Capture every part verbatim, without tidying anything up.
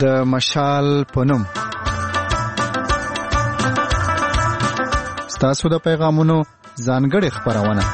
د مشال په نوم. ستاسو د پیغامونو ځانګړې خپرونه.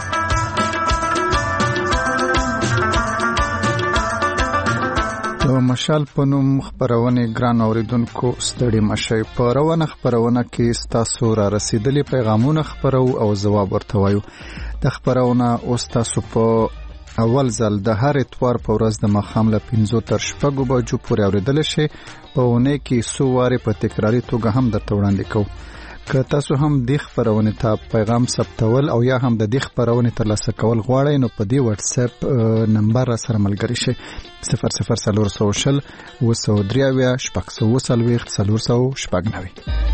د مشال په نوم خپرونه ګران اوریدونکو ستړي مشي په روانه خپرونه کې ستاسو را رسیدلي پیغامونه خپرو او جواب ورته وایو. د خپرونه اوس تاسو په اول ځل د هر اتوار په ورځ د ماښام له پنځو تر شپږو بجو پورې اورېدلی شئ. په اونۍ کې څو وارې په تکراري توګه هم درته وړاندې کوو. که تاسو هم دې خپرونې ته پیغام ثبتول او یا هم د دې خپرونې ترلاسه کول غواړئ نو په دې واتساپ نمبر را سره ملګري شئ: صفر صفر څلور سوه شل اووه سوه درې اویا شپږ سوه اووه څلوېښت څلور سوه شپږ نوي.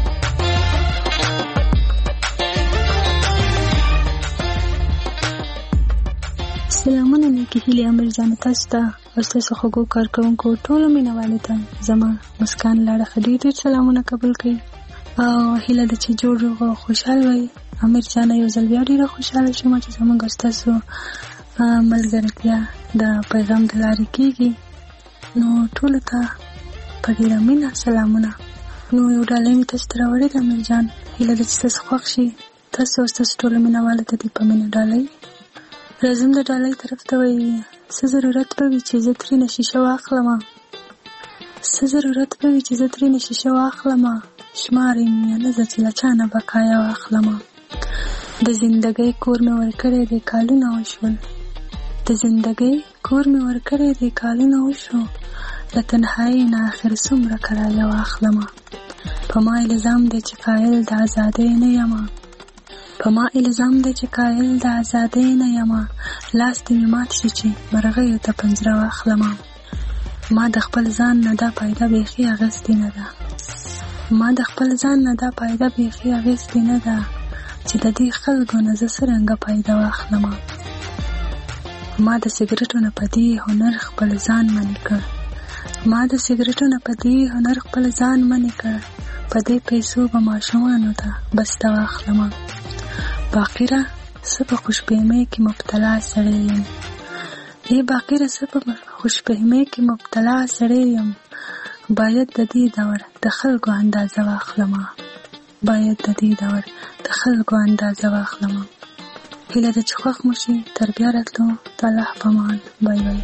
سلامونه نیکی هیلې امر جان تاسو ته او ستاسو خوږو کارکوونکو ټولو مینوالو ته زما مسکان لاړه ډېر ډېر سلامونه قبول کړئ او هیله ده چې جوړ روغ او خوشحال وئ. امیر جان یو ځل بیا ډېره خوشحاله شوم چې زموږ ستاسو ملګرتیا د پیغام د لارې کېږي. نو ټولو ته په ډېره مینه سلامونه. نو یو ډالۍ مې تاسو ته راوړې ده امیر جان، هیله ده چې تاسو خوښ شي. تاسو او ستاسو ټولو مینوالو ته دې په مینه ډالۍ راځم. د ډالۍ طرف ته وایي څه ضرورت به وي چې زه ترېنه شیشه واخلم، څه ضرورت به وي چې زه ترېنه شیشه واخلم، شمار یې نه زه چې له چا نه بقایا واخلم. د زندګۍ کور مې ورکړی دی کالونه وشول، د زندګۍ کور مې ورکړی دی کالونه وشو، له تنهایۍ نه آخر څومره کرایه واخلم. په ما الزام دی چې قایل د ازادۍ نه یم، په ما الزام دی چې قایل د ازادۍ نه یم، لاس دې مې مات شي چې مرغیو ته پنجره واخلم. ما د خپل ځان نه دا پیدا بیخي اغېستې نه ده، ما د خپل ځان نه دا پیدا بیخي اغېستې نه ده چې د دې خلکو نه زه څرنګه پیدا واخلم. ما د سګرټو نه په دې هنر خپل ځان منې کړ، ما د سګرټو نه په دې هنر خپل ځان منې کړ، په دې پیسو به ماشومانو ته بسته واخلم. باقیره څه په خوشبینۍ کې مبتلا سړی یم، ای باقیره څه په خوشبینۍ کې مبتلا سړی یم، باید د دې دور د خلکو اندازه واخلم، باید د دې دور د خلکو اندازه واخلم. هیله ده چې خوښ مو شي. تر بیا راتلو، د الله په امان. بای بای.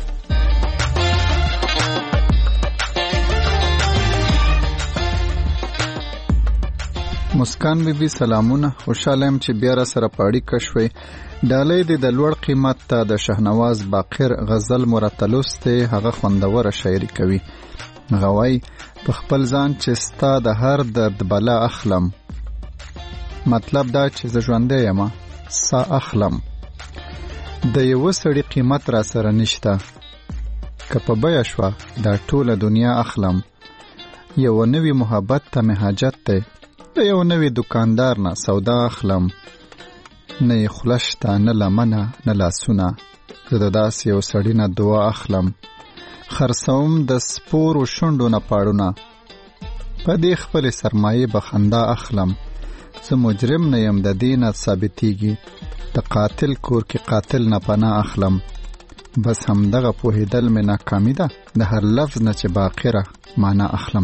مسکان بیبي سلامونه، خوشاله یم چې بیا را سره په اړیکه شوئ. ډالۍ دې د لوړ قیمت ته د شهنواز باقر غزل مرتلوستې هغه خوندوره شاعري کوي. غوای په خپل ځان چې ستا د هر درد بلا اخلم، مطلب دا چې زه ژوندی یم سا اخلم. د یوه سړي قیمت را سره نشته، که په بیه شوه دا ټوله دنیا اخلم. یو نوی محبت ته مې حاجت دی، د یو نوی دکاندار نه سودا اخلم. نه یې خوله شته نه لمنه نه لاسونه، زه د داسې یو سړي نه دعا اخلم. خرڅوم د سپورو شونډو نه پاړونه، په دې خپلې سرمایې به خندا اخلم. زه مجرم نه یم د دې نه ثابتېږي، د قاتل کور کې قاتل نه پناه اخلم. بس همدغه پوهېدل مې ناکامي ده، د هر لفظ نه چې باقیره معنا اخلم.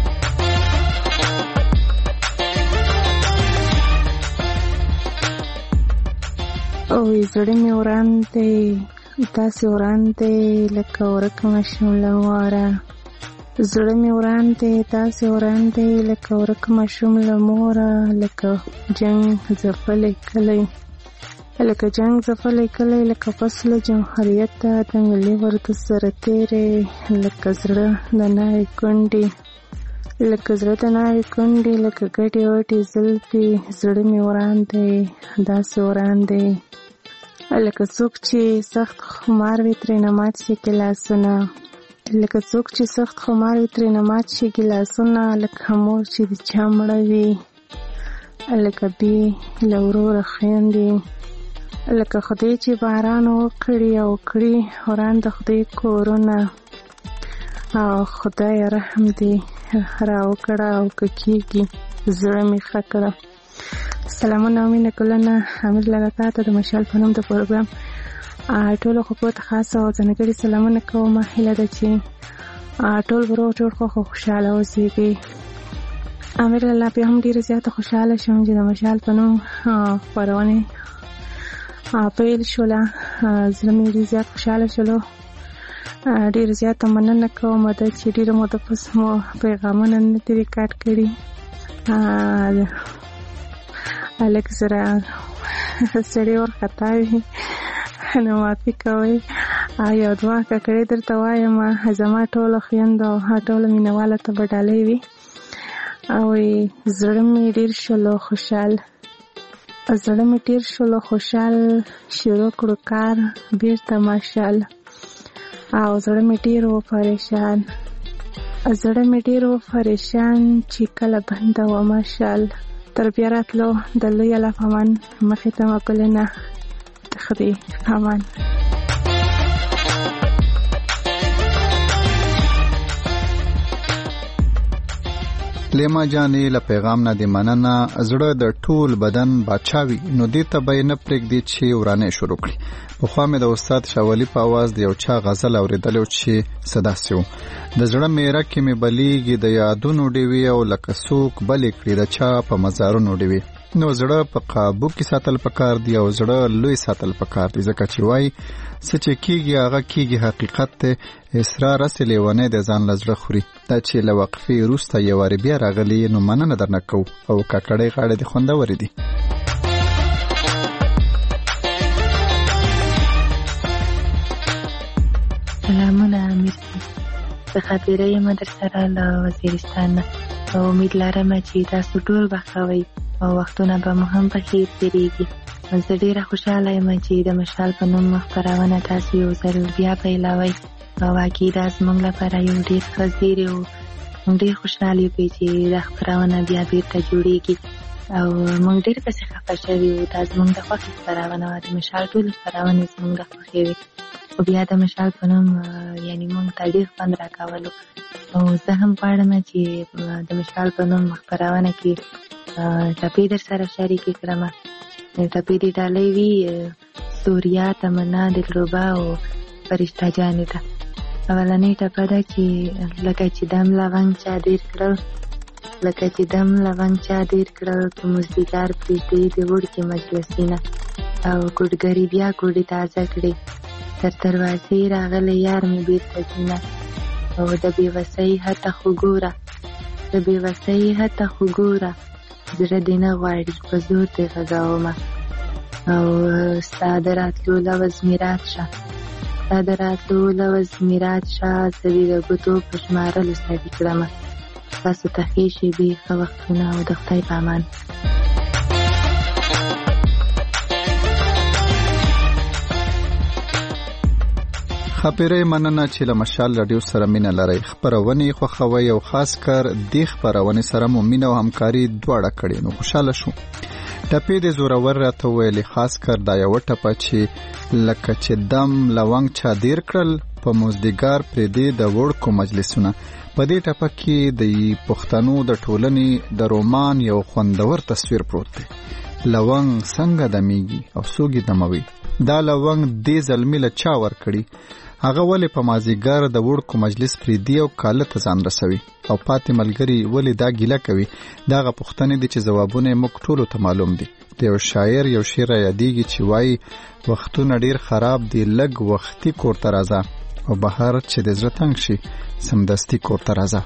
اوی زړه مې وران دی، داسې وران دی لکه ورک ماشوم له موره، زړه مې وران دی داسې وران دی لکه ورک ماشوم له موره، لکه جنگ ځپلی کلی، لکه جنگ ځپلی کلی، لکه فصل جمهوریت ته د ملي ورد سره تیرې، لکه زړه د ناوې کونډې، لکه زړه د ناوې کونډې، لکه ګډې وډې زلفې. زړه مې وران دی داسې وران دی لکه څوک چې سخت خمار وي ترېنه مات شي ګیلاسونه، لکه څوک چې سخت خمار وي ترېنه مات شي ګیلاسونه، لکه مور چې د چا مړه وي، لکه بې له وروره خویندې، لکه خدای چې باران وکړي او کړي وران د خدای کورونه، او خدای رحم دې را وکړه او که کېږي زړه مې ښه کړه. سلامونه او مینه ګلونه، امیر لاله تا ته د مشال په نوم د پروګرام ټولو خلکو ته خاصه او ځانګړي سلامونه کوم. هیله ده چې ټول ورو ټول خو خوشاله اوسېږي. امیر الله بیا هم ډېره زیاته خوشحاله شوم چې د مشال په نوم خپرونې پیل شوله. زړه مې ډېر زیات خوشحاله شولو. ډېره زیاته مننه کوم د چې ډېره موده پس مو پیغامونه نه دي ریکارډ کړي. لږ زره سړی ورخطا وي نو معافي کوئ. یو دوه ککړې درته وایم، زما ټولو خویندو او ټولو مینهوالو ته به ډالۍ وي. او زړه مې ډېر شولو خوشحال زړه مې ډېر شولو خوشحال شروع کړو کار بیرته ماشال. او زړه مې ډېر و پریشان زړه مې ډېر و پریشان چې کله بنده و ماشال. تر بیا راتلو د لوی الله په امان، مخې ته مه ګلونه د خدای په امان. لیما جانې له پیغام نه دې مننه. زړه د ټول بدن باچاوي، نو دې ته به یې نه پرېږدي چې ورانې شروع کړي. پخوا مې د استاد شاولي په اواز د یو چا غزل اورېدلی و چې څه داسې و: د زړه میره کې مې بلیږي د یادونو ډیوې، او لکه څوک بلې کړي د چا په مزارونو ډیوې. نو زړه په قابو کې ساتل پکار دی، او زړه لوی ساتل پکار دی، ځکه چې وایي څه چې کېږي هغه کېږي. حقیقت ته اسرار هسې لیونی د ځان له زړه خوري. دا چې له وقفې وروسته یو وارې بیا راغلي، نو مننه درنه کوو. او ککړې غاړې دې خوندورې دي. سلامونه امیر صاحب، زه خاطره یم در سره له وزیرستان نه، او امید لرم چې تاسو ټول به ښه وئ او وختونه به مو هم په خیر تېرېږي. زه ډېره خوشحاله یم چې د مشال په نوم خپرونه تاسو یو ځل بیا پیلوئ، او واقعي دا زموږ لپاره یو ډېر ښه زیری و. موږ ډېر خوشحال یو چې دا خپرونه بیا بېرته جوړېږي، او موږ ډېر پسې خفه شوي وو. دا زموږ د خوښې خپرونه وه. د مشال ټولې خپرونې زموږ د خوښې وې، خو بیا د مشال په نوم یعنې موږ ته ډېر خوند راکولو. او زه هم غواړم چې د مشال په نوم خپرونه کې ټپې در سره شریکې کړم. ټپې دې ډالۍ وي سوریا، تمنا، دلربا او فرشته جانې ته. اولنۍ ټپه ده چې لکه چې دم لونګ چا ډېر کړل لکه چې دم لونګ چا ډېر کړل په مزدګار پرېږدي د وړکې مجلسینه، او ګوډګري بیا ګوډې تازه کړې. تر دروازې راغلی یار مې بېرته ځینه، او د بېوسۍ هته خو ګوره د بېوسۍ هته خو ګوره زړه دې نه غواړي په زور دې غږومه. او ستا د راتلو لوز مې رات شه ستا د راتلو لوز مې رات شه زه دې د ګوتو په شمارلو سړي کړمه. تاسو ته ښې شېبې، ښه وختونه، او د خدای په امان. خاپیرې مننه چې له مشال راډیو سره مینه لرئ. خپرونې خوښوئ او خاص کر دې خپرونې سره مو مینه او همکاري دواړه کړې، نو خوشحاله شو. ټپې دې زورور راته وویلې، خاص کر دا یوه ټپه چې لکه چې دم لونګ چا دیر کړل په مزدګار پرېږدي د وړکو مجلسونه. په دې ټپه کې د پښتنو د ټولنې د رومان یو خوندور تصویر پروت دی. لونګ څنګه دمیږي او څوک یې دموي؟ دا لونګ دې زلمي له چا ورکړي؟ هغه ولې په مازیګر د وړکو مجلس پرېږدي او کاله ته ځان رسوي؟ او پاتې ملګري ولې دا ګیله کوي؟ دغه پوښتنې دي چې ځوابونه یې موږ ټولو ته معلوم دي. د یو شاعر یو شعر یادېږي چې وایي وختونه ډېر خراب دي، لږ وختي کور ته راځه، او بهر چې د زړه تنګ شي سمدستي کور ته راځه.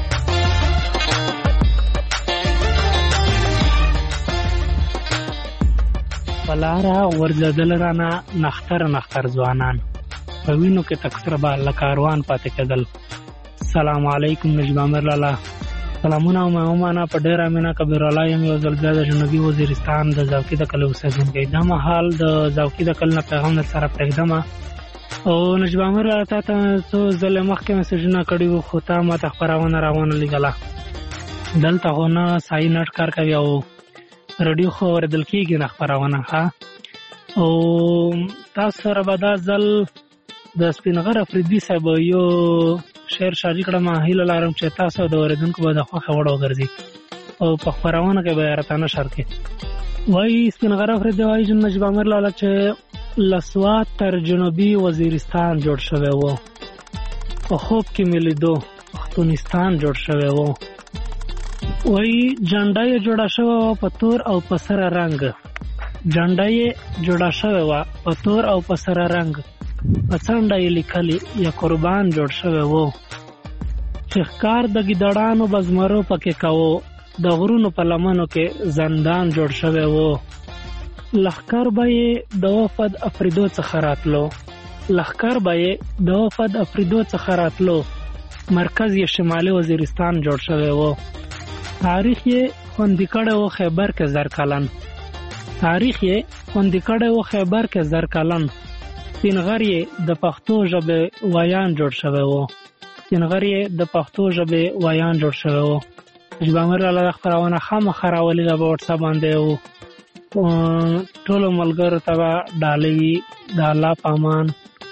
پلاره ورځدل رانه نختر نختر ځوانان، په وینو کې تکسر به لکاروان پاتې کېدل. سلام علیکم نجم امیر لالا، سلامونه او مهمانه. په ډېره مینه کبیر الله یم، یو ځل بیا د جنوبي وزیرستان د زاوکي د کلي اوسېدونکی. دا مهال د زاوکي د کلي نه پیغام در سره پرېږدم. او نجم امیر لالا تا ته څو ځلې مخکې مسېجونه کړي وو، خو تا ما ته خپرونه راونه لېږله. دلته خو نه سایي نټ کار کوي او رادیو خو اورېدل کېږي نه خپرونه ښه. او تاسو سره به دا ځل د سپین غر افریدي صاحب یو شعر شاعري کړم. هیله لرم چې تاسو د اورېدونکو به د خوښې وړ وګرځي او په خپرونه کې به یې راته نشر کړي. وایي سپین غر افریدي وایي چې نجیب امیر لالا چې له سوات تر جنوبي وزیرستان جوړ شوی و، په خوب کې مې لیدو پښتونستان جوړ شوی و. وایي جنډه یې جوړه شوې وه په تور او په سره رنګ. جنډه یې جوړه شوې وه په تور او په سره رنګ. په څنډه یې لیکلي یا قربان جوړ شوی و. چې ښکار د ګیدړانو به زمرو پکې کوو، د غرونو په لمنو کې زندان جوړ شوی و. لښکر به یې د وفد افریدو څخه راتلو لښکر به یې د وفد افریدو څخه راتلو مرکز یې شمالي وزیرستان جوړ شوی و. تاریخ یې خوندي کړی و خیبر کې زر کلن. تاریخ یې خوندي کړی و خیبر کې زر کلن. سپینغر یې د پښتو ژبې ویان جوړ شوی و. سپینغر یې د پښتو ژبې ویان جوړ شوی و. ژبامر لاله د خپرونه خامخا راولېږه په وټساپ باندې و. ټولو ملګرو ته به ډالۍ وي د الله په امان.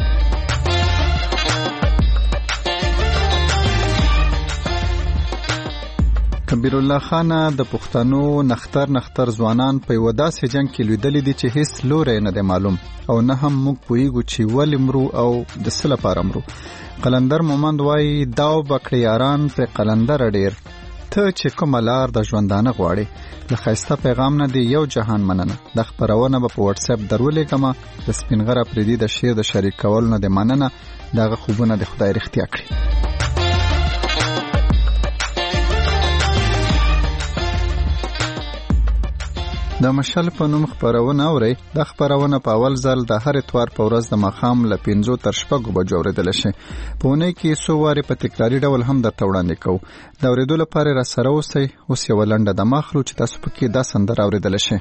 کبیر الله خان د پښتنو نختر نختر ځوانان په یو داسې جنگ کې لیدلې دي چې هیڅ لوري نه دی معلوم او نه هم موږ پوهیږو چې ولې مرو او د څه لپاره مرو. قلندر مومند وایي دا وبکړې یاران پر قلندر ډېر، ته چې کومه لار د ژوندانه غواړې. د ښایسته پیغام نه دی یو جهان مننه. د خپرونه به په واتس اپ درولېږمه. د سپینغر افریدي د شعر د شریک کولو نه دی مننه. دغه خوبونه د خدای رښتیا کړي. د مشل په نوم خپرونه اورئ. د خپرونه په اول ځل د هر اتوار په ورځ د ماښام له پنځو تر شپږو بجو اورېدلی شي. په اونۍ کې څو وارې په تکراري ډول هم درته وړاندې کوو. د اورېدو لپاره راسره اوسئ. اوس یوه لنډه دمه اخلو چې تاسو پکې دا سندره اورېدلی شئ.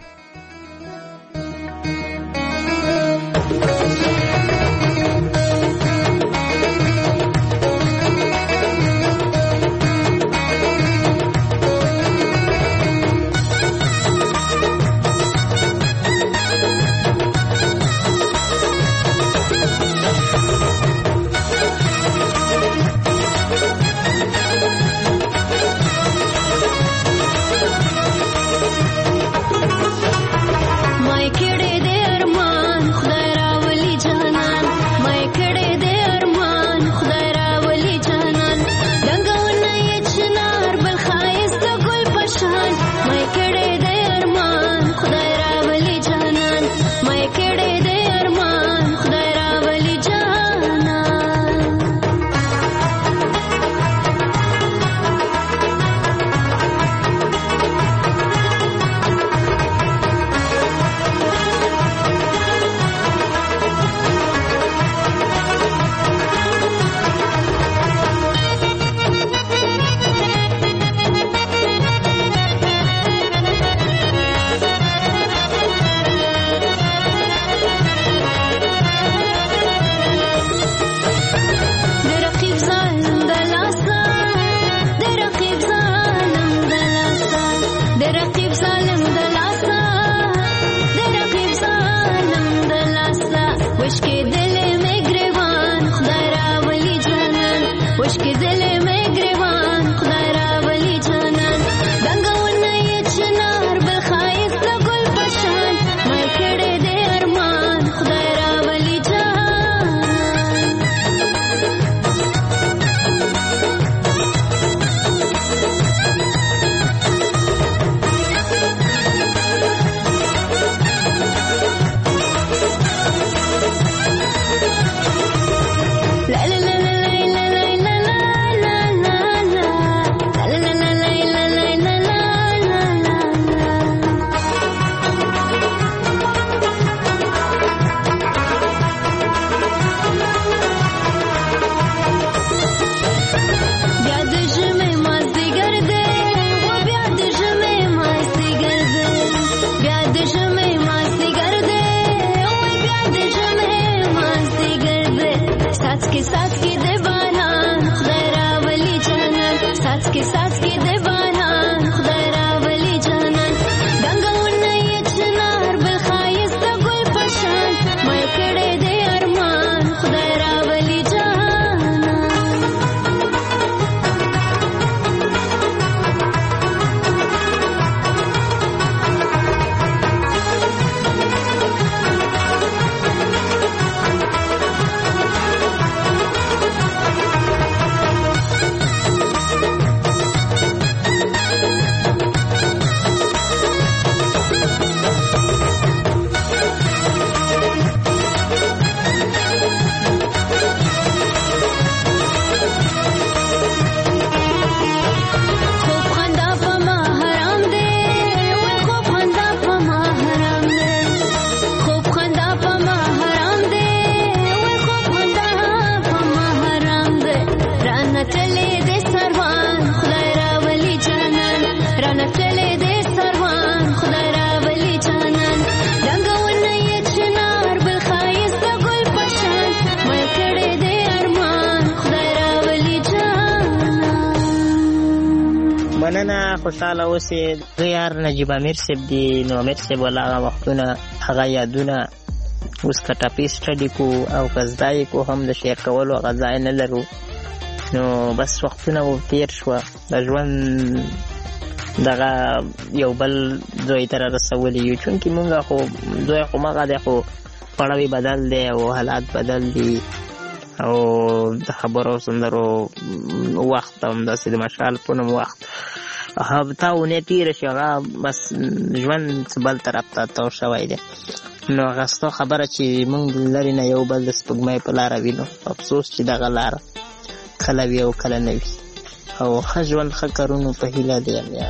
مننه، خوشحاله اوسې. زه یار نجیب امیر صاحب دی. نو امیر صاحب ولا هغه وختونه هغه یادونه اوس که ټاپي سټډي کو او که زده یې کو هم د شیر کولو هغه ځای نه لرو. نو بس وختونه و تېر شوه د ژوند دغه یو بل ځای ته رارسولي یو، چونکې مونږ خو ځای خو مغه دی، خو پړاوې بدل دی او حالات بدل دي او د خبرو سندرو وخت هم داسې د مشال په نوم وخت هفته اونۍ تېره شي، هغه بس ژوند څه بل طرف ته تاو شوی دی. نو هغه ستا خبره چې مونږ لرې نه یو بل د سپوږمۍ په لاره وینو، افسوس چې دغه لاره کله وي او کله نه وي. او ښه ژوند ښه کارونو په هیله دی یاد.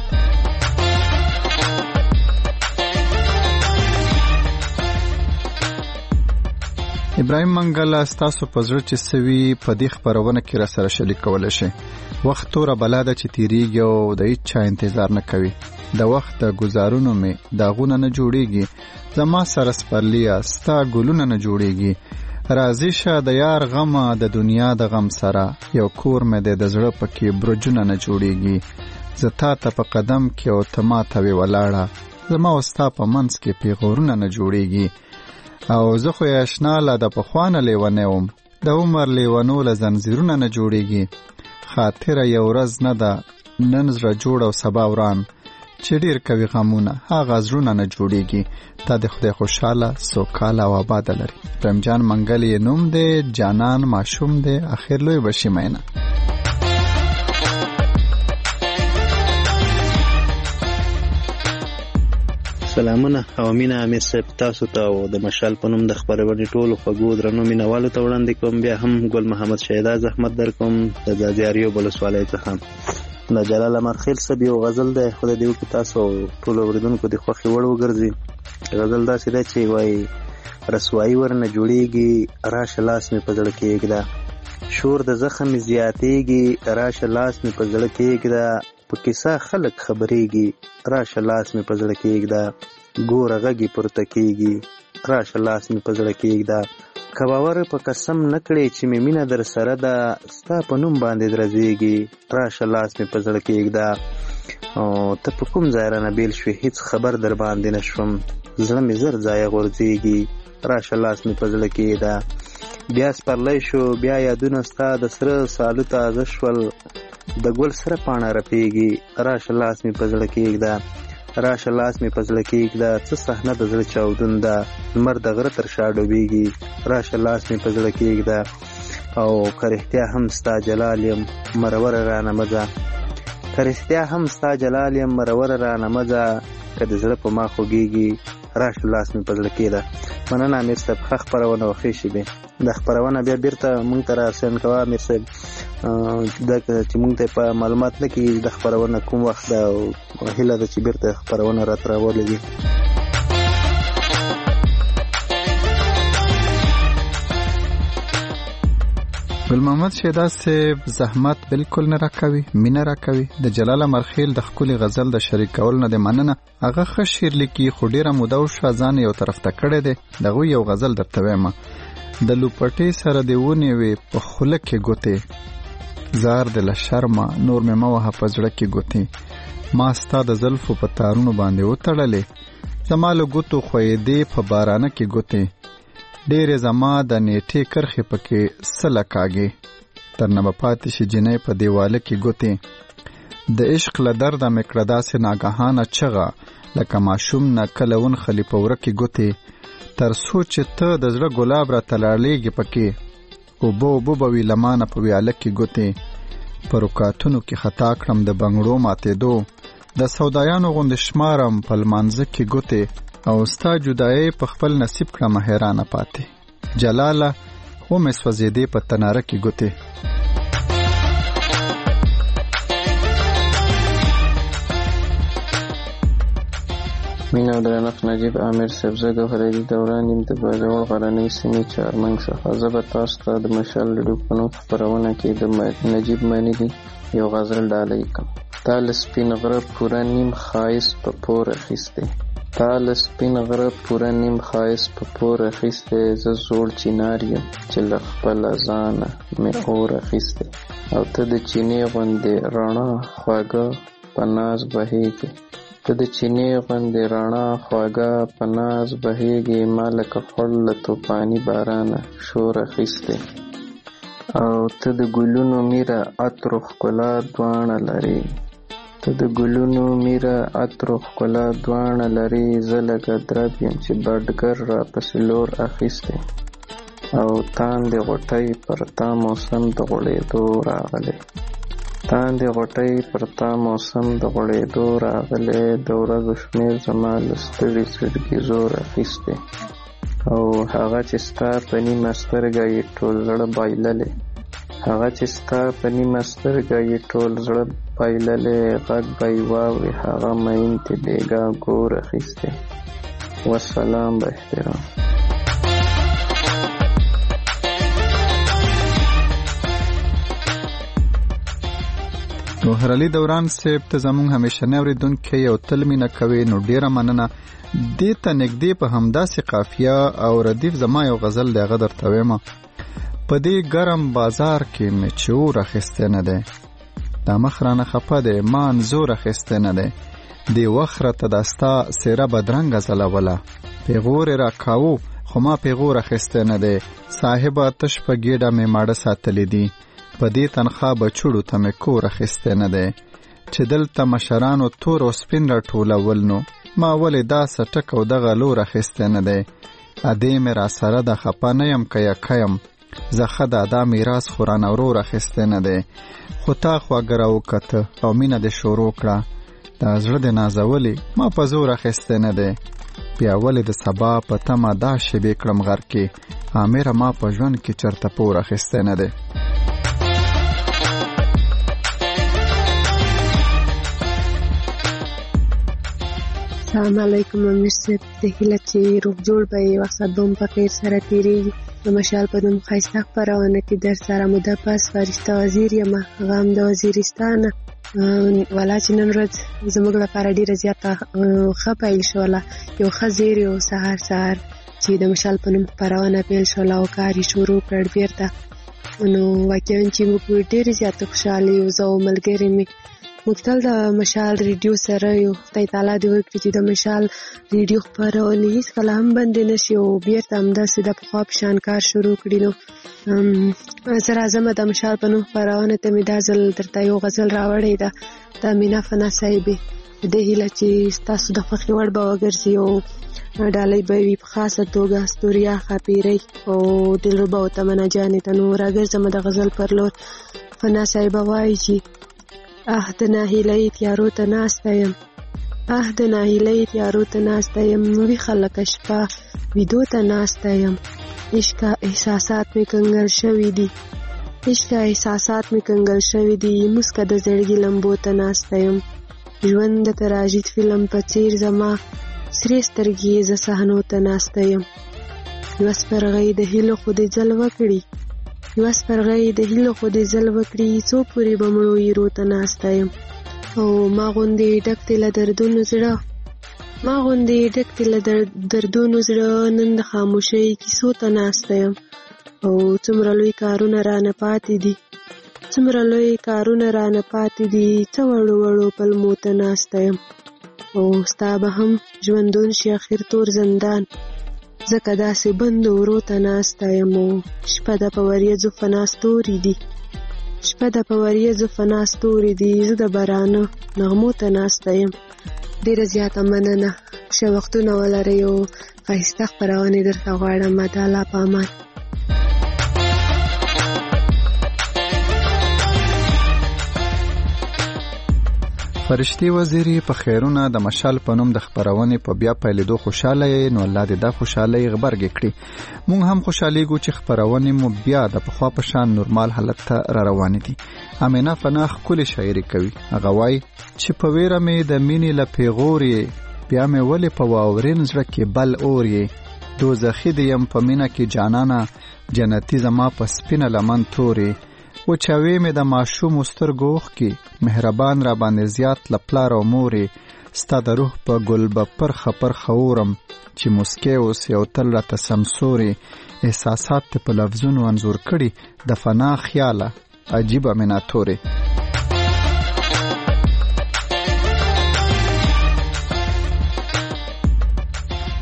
ابراهیم منګله، ستاسو په زړه چې څه وي په دې خپرونه کې راسره شریک کولی شئ. وخت توره بلا ده چې تېرېږي او د هېڅ چا انتظار نه کوي. د وخت د ګزارونو مې داغونه نه جوړېږي، زما سره سپرلیه ستا ګلونه نه جوړېږي. راضي شه د یار غمه د دنیا د غم سره، یو کور مې دی د زړه پکې برجونه نه جوړېږي. زه تا ته په قدم کې او ته ما ته وې ولاړه، زما او ستا په منځ کې پیغورونه نه جوړېږي. او زه خو یې اشنا له د پخوا نه لیونی وم، د عمر لیونو له زنځیرونه نه جوړېږي. خاطره یو ورځ نه ده نن زړه جوړ او سبا وران، چې ډېر کوي غمونه هغه زړونه نه جوړېږي. تا د خدای خوشحاله سوکاله او آباده لري. ابراهیم جان منګل یې نوم دی، جانان ماشوم دی، اخر لوی بشي مینه. سلامونه او مینه امیر صاحب تاسو ته او د مشال په نوم د خپرونې ټولو خوږو درنو مینوالو ته وړاندې کوم. بیا هم ګل محمد شهیدا زحمت در کوم د ځاځي ولسوالۍ څخه. د جلال امرخیل صاحب یو غزل دی، خدای دې وکړي تاسو ټولو اورېدونکو د خوښې وړ وګرځي. غزل داسې دی چې وایي رسوایي ورنه جوړېږي، راشه لاس مې په زړه کېږده. شور د زخم زیاتېږي، راشه لاس مې په زړه کېږده. په کیسه خلک خبرېږي، راشه لاس مې په زړه کېږده. ګوره غږې پورته کېږي، راشه لاس مې په زړه کېږده. که باور په قسم نه کړې چې مې مینه در سره ده، ستا په نوم باندې درځېږي، راشه لاس مې په زړه کېږده. او ته په کوم ځای رانه بیل شوې، هېڅ خبر در باندې نه شوم، زړه مې زر ځایه غورځېږي، راشه لاس مې په زړه کېږده. بیا سپرلی شو بیا یادونه ستا د سره سالو تازه شول، د ګل سره پاڼه رپېږي، راشه لاس مې په زړه کېږده. راشه لاس مې په زړه کېږده. څه صحنه د زړه چاودون ده، لمر د غره تر شا ډوبېږي، راشه لاس مې په زړه کېږده. او که رښتیا هم ستا جلال یم مروره رانه مه ځه، که رښتیا هم ستا جلال یم مروره رانه مه ځه. که د زړه په ما خوږېږي، راشه لاس مې په زړه کېږده. مننه امیر صاحب، ښه خپرونه او ښې شېبې. دا خپرونه بیا بیرته مونږ ته راسین کوه امیر صاحب، دا چې مونږ ته په معلومات نه کېږي د خپرونه کوم وخت ده، او هیله ده چې بیرته خپرونه راته راولېږي. ګل محمد شهیدا صاحب زحمت بالکل نه راکوي، مینه راکوي. د جلال امرخیل د ښکلي غزل د شریک کول نه د مننه. هغه ښه شعر لیکي خو ډېره موده وشوه ځان یو طرف ته کړی دی. د هغوی یو غزل درته وایم: د لوپټې سره دې ونیوې په خوله کې ګوتې، زار دې له شرمه نور مې مه وهه په زړه کې ګوتې. ما ستا د زلفو په تارونو باندې وتړلې، زما له ګوتو خویېدې په بارانه کې ګوتې. ډېرې زما د نیټې کرښې پکې سله کاږې، تر نه به پاتې شي جنۍ په دیواله کې ګوتې. د عشق له درده مې کړه داسې ناګهانه چغه، لکه ماشوم نه کله ونښلي په وره کې ګوتې. تر څو چې ته د زړه ګلاب را تلاړېږي پکې، اوبه اوبه به وي لمانه په ویاله کې ګوتې. په رکاتونو کې خطا کړم د بنګړو ماتېدو، د سودایانو غوندې شمارم په لمانځه کې ګوتې. او ستا جدایي په خپل نصیب کړم حیرانه پاتې، جلاله ومې سوځېدې په تناره کې ګوتې. مینه او درنښت نجیب امیر صاحب، زه ګوهرعلي دوران یم د باجوړ غرنۍ سیمې چهارمنګ څخه. زه به تاسو ته د مشال لډو په نوم خپرونه کې د نجیب منیلي یو غزل ډالۍ کړم. تا له سپین غره پوره نیم ښایست په پور اخیستی، تا له سپین غره پوره نیم ښایست په پور اخیستی. زه زوړ چینار یم چې له خپله ځانه مې اور اخیستی، او ته د چینې غوندې رڼا خوږه په ناز بهیږي. ته د چینې غوندې رڼا خواږه په ناز بهیږي. ما لکه خړ له توفاني بارانه شور اخیستی. او ته د ګلونو میره عطر و ښکلا دواړه لرې. ته د ګلونو میره عطر و ښکلا دواړه لرې. زه لکه درب یم چې بډګر را پسې لور اخیستی. او تاندې غوټۍ پر تا موسم د غوړېدو راغلی. تاندې غوټۍ پر تا موسم د غوړېدو راغلی. د ورځو شمېر زما له ستړي زړګي زور اخیستی. او هغه چې ستا په نیمه سترګه یې ټول زړه بایللی. هغه چې ستا په نیمه سترګه یې ټول زړه بایللی. غږ به یې واوري هغه مین ته بېګا ګور اخیستی. والسلام به احترام. ګوهر علي دوران صاحب ته زموږ همیشنی اورېدونکی او تل مینه کوي، نو ډیره مننه. دې ته نږدې په همداسې قافیه او ردیف زما یو غزل دی، هغه درته ویمه. په دې ګرم بازار کې مې چې اور اخیستی نه دی، دا مخ رانه خفه دی ما انځور اخیستی نه دی. دې وخت راته دا ستا څېره بدرنګه ځلوله، پیغور یې راکاوه خو ما پیغور اخیستی نه دی. صاحبه تش په ګېډه مې ماړه ساتلی دي، په دې تنخوا بچوړو ته مې کور اخیستی نه دی. چې دلته مشرانو تور او سپین راټولول، نو ما ولې دا سټک او دغه لور اخیستی نه دی. ادې مې را سره ده، خپه نه یم که یکه یم، زه ښه ده دا میراث خو رانه ورور اخیستی نه دی. خو تا خواږه را وکته او مینه دې شروع کړه، دا زړه دې نازولې ما په زور اخیستی نه دی. بیا ولې د سبا په تمه دا شیبې کړم غر کې، امره ما په ژوند کې چرته پور اخیستی نه دی. السلام علیکم امیر صاحب، زه هیله چې روغ جوړ به یې، وخت به په خیر سره تېرېږي. د مشال په نوم ښایسته خپرونه کې در سره موده پس فرشته وزیر یم، هغه هم د وزیرستانه. والا چې نن ورځ زموږ لپاره ډېره زیاته ښه پیل شوله، یو ښه زیری و سهار سهار چې د مشال په نوم خپرونه پیل شوله او کار یې شروع کړ بېرته. نو واقعا چې موږ ډېرې زیاته خوشحاله یو، زه او ملګري مې موږ تل د مشال ریډیو سره یو. خدای تعالی دې وکړي چې د مشال ریډیو خپرونې هېڅکله هم بندې نه شي او بېرته همداسې د پخوا په شان کار شروع کړي. نو زه راځمه د مشال په نوم خپرونه ته مې دا ځل درته یو غزل راوړی ده د مینا فنا صاحبې. په دې هیله چې ستاسو د خوښې وړ به وګرځي او ډالۍ به وي په خاصه توګه ستوریا ښاپیرۍ او دلربا او تمنا جانې ته. نو راګرځمه د غزل پر لور. فنا صاحبه وایي چې اه د ناهیلۍ تیارو ته ناسته یم، اه د ناهیلۍ تیارو ته ناسته یم، ویښه لکه شپه ویدو ته ناسته یم. عشقه احساسات مې کنګل شوي دي، عشقه احساسات مې کنګل شوي دي، مسکه د زړګي لمبو ته ناسته یم. ژوند د تراژید فلم په څیر زما سرې سترګې زه صحنو ته ناسته یم. یوه سپرغۍ د هیلو خو دې ځل وکړي، یوه سپرغۍ د هیلو خو دې ځل وکړي، څو پورې به مړو ایرو ته ناسته یم. او ما غوندې ډک دی له دردونو زړه، ما غوندې ډک دی له دردونو زړه، نن د خاموشۍ کیسو ته ناسته یم. او څومره لوی کارونه رانه پاتې دي، څومره لوی کارونه رانه پاتې دي، څه وړو وړو پلمو ته ناسته یم. او ستا به هم ژوندون شي اخر تور زندان، ځکه داسې بندو ورو ته ناسته یم. او شپه د په وریځو فنا ستوري دي، شپه د په وریځو فنا ستوري دي، زه د بارانه نغمو ته ناسته یم. ډېره زیاته مننه، ښه وختونه ولرئ او ښایسته خپرونې درته غواړم. د الله په امان. فرشتي وزیري په خیرونه د مشال په نوم د خپرونې په بیا پیلېدو خوشاله یې، نو الله دې دا خوشحالۍ غبرګې کړي. مونږ هم خوشحالیږو چې خپرونې مو بیا د پخوا په شان نورمال حالت ته را روانې دي. امینه فنا ښکلې شاعري کوي، هغه وایي چې په ویره مې د مینې له پیغور یې، بیا مې ولې په واورین زړه کې بل اور یې. دوزخي دې یم په مینه کې جانانه، جنتي زما په سپینه لمن تورې. و چاوې مې د ماشوم سترګو اوښکې، مهربان را باندې زیات له پلار او مورې. ستا د روح په ګل به پرخه پرخه اورم، چې مسکی اوسې او تل راته سمسورې. احساسات ته په لفظونو انځور کړي، د فنا خیاله عجیبه مینه تورې.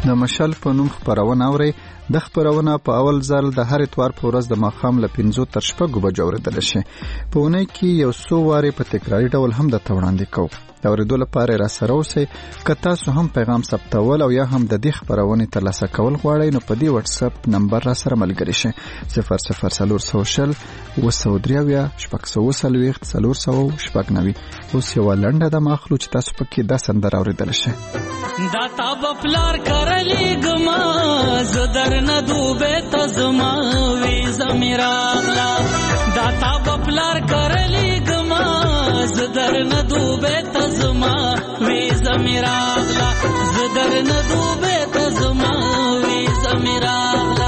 د مشال په نوم خپرونه اوري. د خپرونه په اول ځل د هر اتوار په ورځ د ماښام له پنځو تر شپږو بجو اورېدل شي. په اونۍ کې یو څو وارې په تکراري ډول هم درته وړاندې کوو. د اورېدو لپاره را سره اوسئ. که تاسو هم پیغام ثبتول او یا هم د دې خپرونې ترلاسه کول غواړئ نو په دې واتساپ نمبر را سره ملګري شئ. صفر صفر څلور سوه شل اوه سوه درې اویا شپږ سوه اووه څلوېښت څلور سوه شپږ نوي. اوس یوه لنډه دمه اخلو چې تاسو پکې دا سندره اورېدلی شئ. دا تا بپلار کرلیګما زه درنه دوبې ته زما ویزه مې راغله. دا تا بپلار کرلیګما زه درنه دوبې ته زما ویزه مې راغله. زه درنه دوبې ته زما ویزه مې راغله.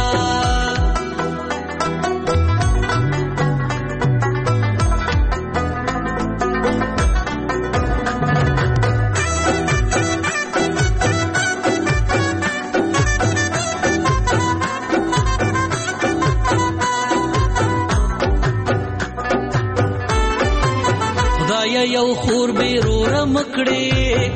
یو خور بیروره مکړې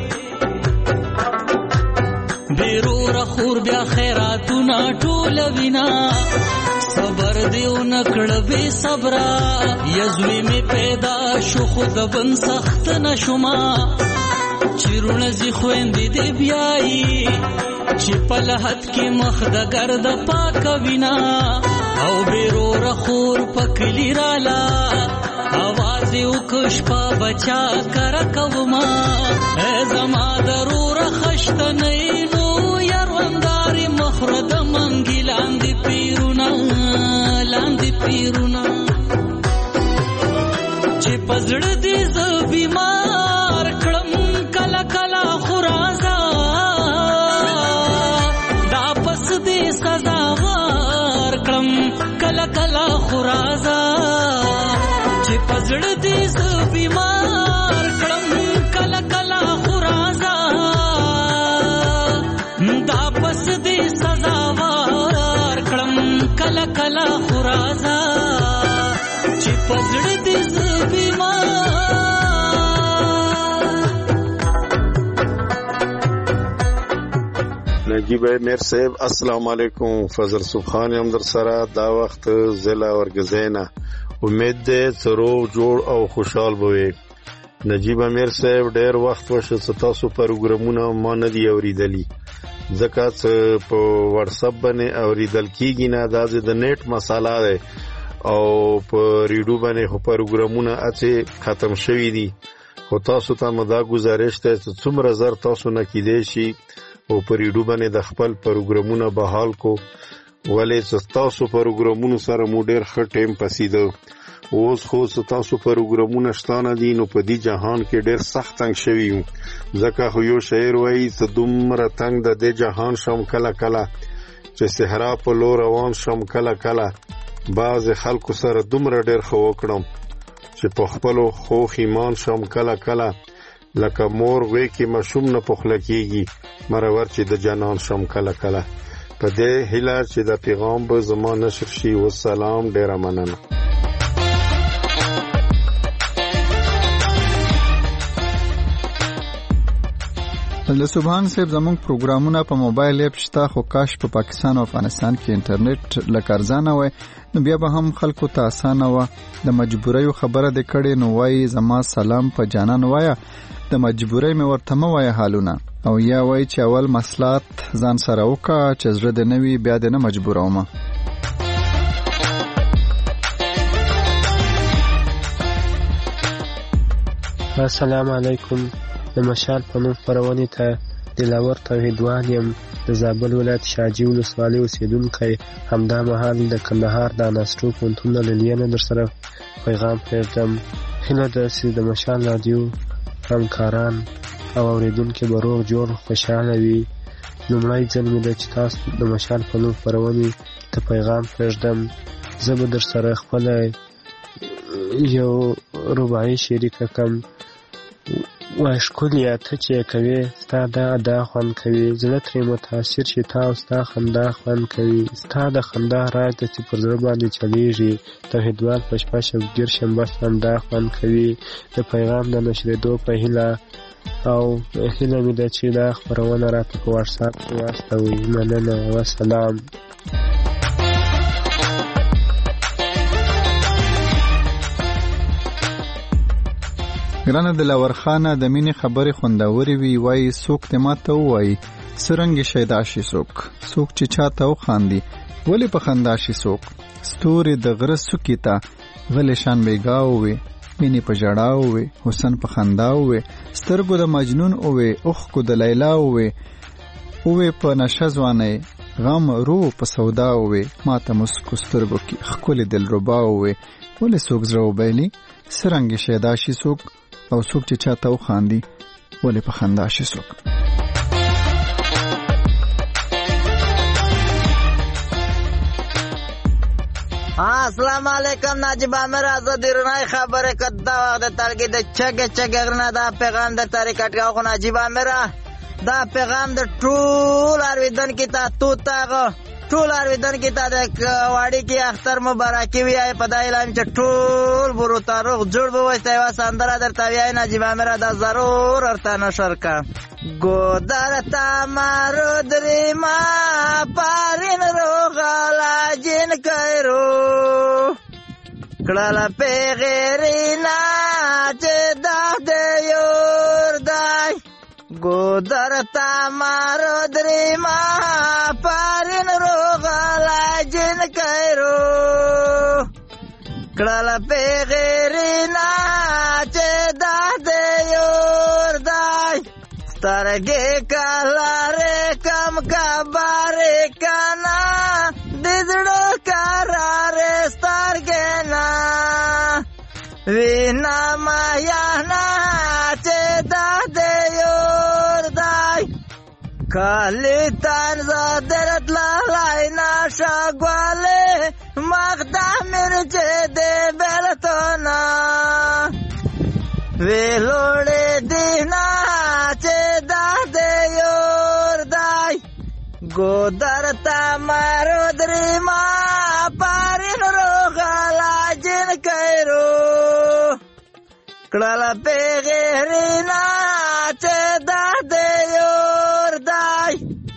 بیروره خور بیا خیراتونه ټوله وینا صبر دیو نکړه بې صبره یزوی می پیدا شو خود بن سخت نشما چیرونه زی خويندې دی بیاي چې په لحد کې مخ د ګرد پاک وینا او بیروره خور پکلی رالا आवाज یو کشپا بچا کر کوما زما ضرور خشت نه نو یارونداري مخرد منګی لاندې پیرونا لاندې پیرونا چې پزړ دې ز بیمار کړم کلا کلا خرازا دا پس دې سزا ور کړم کلا کلا خرازا پزړ دې ز بیمار کړم کلا کلا خرازا دا پس دې سزا ور کړم کلا کلا خرازا چې پزړ دې ز بیمار. نجیب امیر صاحب السلام علیکم. فضل سبحان هم در سره دا وخت ضلع ورګزینا امید دې سرو جوړ او خوشحال بوي. نجیب امیر صاحب ډېر وخت وشو چې تاسو پروګرامونه ما نه دی اوریدلی ځکه چې په واتس اپ باندې اوریدل کیږي نه دا د نیټ مساله ده او په ریډیو باندې خو پروګرامونه اته ختم شوي دي. خو تاسو ته مدا گزارش ته چې څومره زر تاسو نه کیدې شي او په ریډیو باندې د خپل پروګرامونه بحال کو ولې چې تاسو پروګرامونو سره مو ډېر ښه ټیم پسیده. اوس خو تاسو پروګرامونه شتانه دي نو په دې جهان کې ډېر سخت تنګ شوي یو ځکه خو یو شاعر وایي چې دومره تنګ د دې جهان شم کله کله چې صحرا په لور روان شم کله کله بعض خلکو سره دومره ډېر ښه وکړم چې په خپلو خوښ ایمان شم کله کله لکه مور وی کې مشوم نه پخله کېږي مرور چې د جنان شم کله کله. په دې هیله چې د پیغام به زما نشر شي. والسلام ډیره مننه. فضل سبحان صاحب زموږ پروګرامونه په موبایل اپ شته خو کاش په پاکستان او افغانستان کې انټرنیټ لکه ارزانه وای نو بیا به هم خلکو ته اسانه و. د مجبورۍ خبره د کړي نو وای زما سلام په جانان وایا د مجبورۍ مې ورته مو وای حالونه او یا وای چې اول مصلحت ځان سره وکړه چې زړه دې نوي بیا دې نه مجبوروم. السلام علیکم. د مشال په نوم خپرونې ته دلاور توحیدوال یم د زابل ولایت شاجي ولسوالۍ اوسېدونکی. همدا مهال د کندهار د انسټو پوهنتون له لیلیې نه در سره پیغام پرېږدم. هیله ده چې د مشال راډیو همکاران او اوریدونکي به روغ جوړ خوشحاله وي. لومړی ځل مې ده چې تاسو د مشال په نوم خپرونې ته پیغام پرېږدم. زه به در سره خپله یو رباعي شریکه کړم. وای ښکليه ته چې کوې ستا دا ادا خوند کوي زړه ترې متاثر شي تا او ستا خندا خوند کوي ستا د خندا راز د چې پر زړه باندې چلیږي توحیدوال په شپه شبګیر شم بس همدا خوند کوي. د پیغام د نشرېدو په هیله او هیله مې ده چې دا خپرونه راته په واتساپ کې واستوئ. مننه، وسلام. ګرانه دلاور خانه، د مینې خبرې خوندورې وي. وایي څوک دې ماته ووایي څرنګه شیدا شي څوک، څوک چې چاته وخاندي ولې په خندا شي څوک. ستوري د غره څوکې ته غلې شان بیګا ووې، مینې په ژړا ووې، حسن په خندا ووې، سترګو د مجنون ووې، اوښکو د لیلا ووې، ووې په نشه ځوانۍ غم رو په سودا ووې، ماته مسکو سترګو کې ښکلې دلربا ووې. ولې څوک زړه وبایلي څرنګه شیدا شي څوک، او څوک چې چاته وخاندي ولې په خندا شي څوک. السلام علیکم ناجیب عامر آزاد رونای خبره کدا وخت ترګه د چګ چګ غرنه دا پیغام د طریقټ کا خو ناجیب عامر دا پیغام د ټول ارویدن کی تا تو تا ټول ارویدن کی تا د واړی کی اختر مبارکي وی په دای اعلان چې ټول برو تاروغ جوړ به وایي وا سندره در توی ناجیب عامر دا ضرور ارته نشر کا ګودر تا مارو درې ما پارین روغلا جن کړو کړه په غیرینا چې دا د یور دای ګودر تا مارو درې ما پارین روغلا جن کړو کړه په غیرینا چې دا د یور دای سترګې کلاره کم کباره کنا دزړو کراره سترګې نا وینا مایا نا چې دا د یور دای کالی تان زادرت لالای نا شاګواله مقدمر چې دې بلتونا ویلوړې دینا چې دا د یور دای ګودر تا مارو درې ما پارین روغلا جن کړو کړه په غیرینا چې دا د یور دای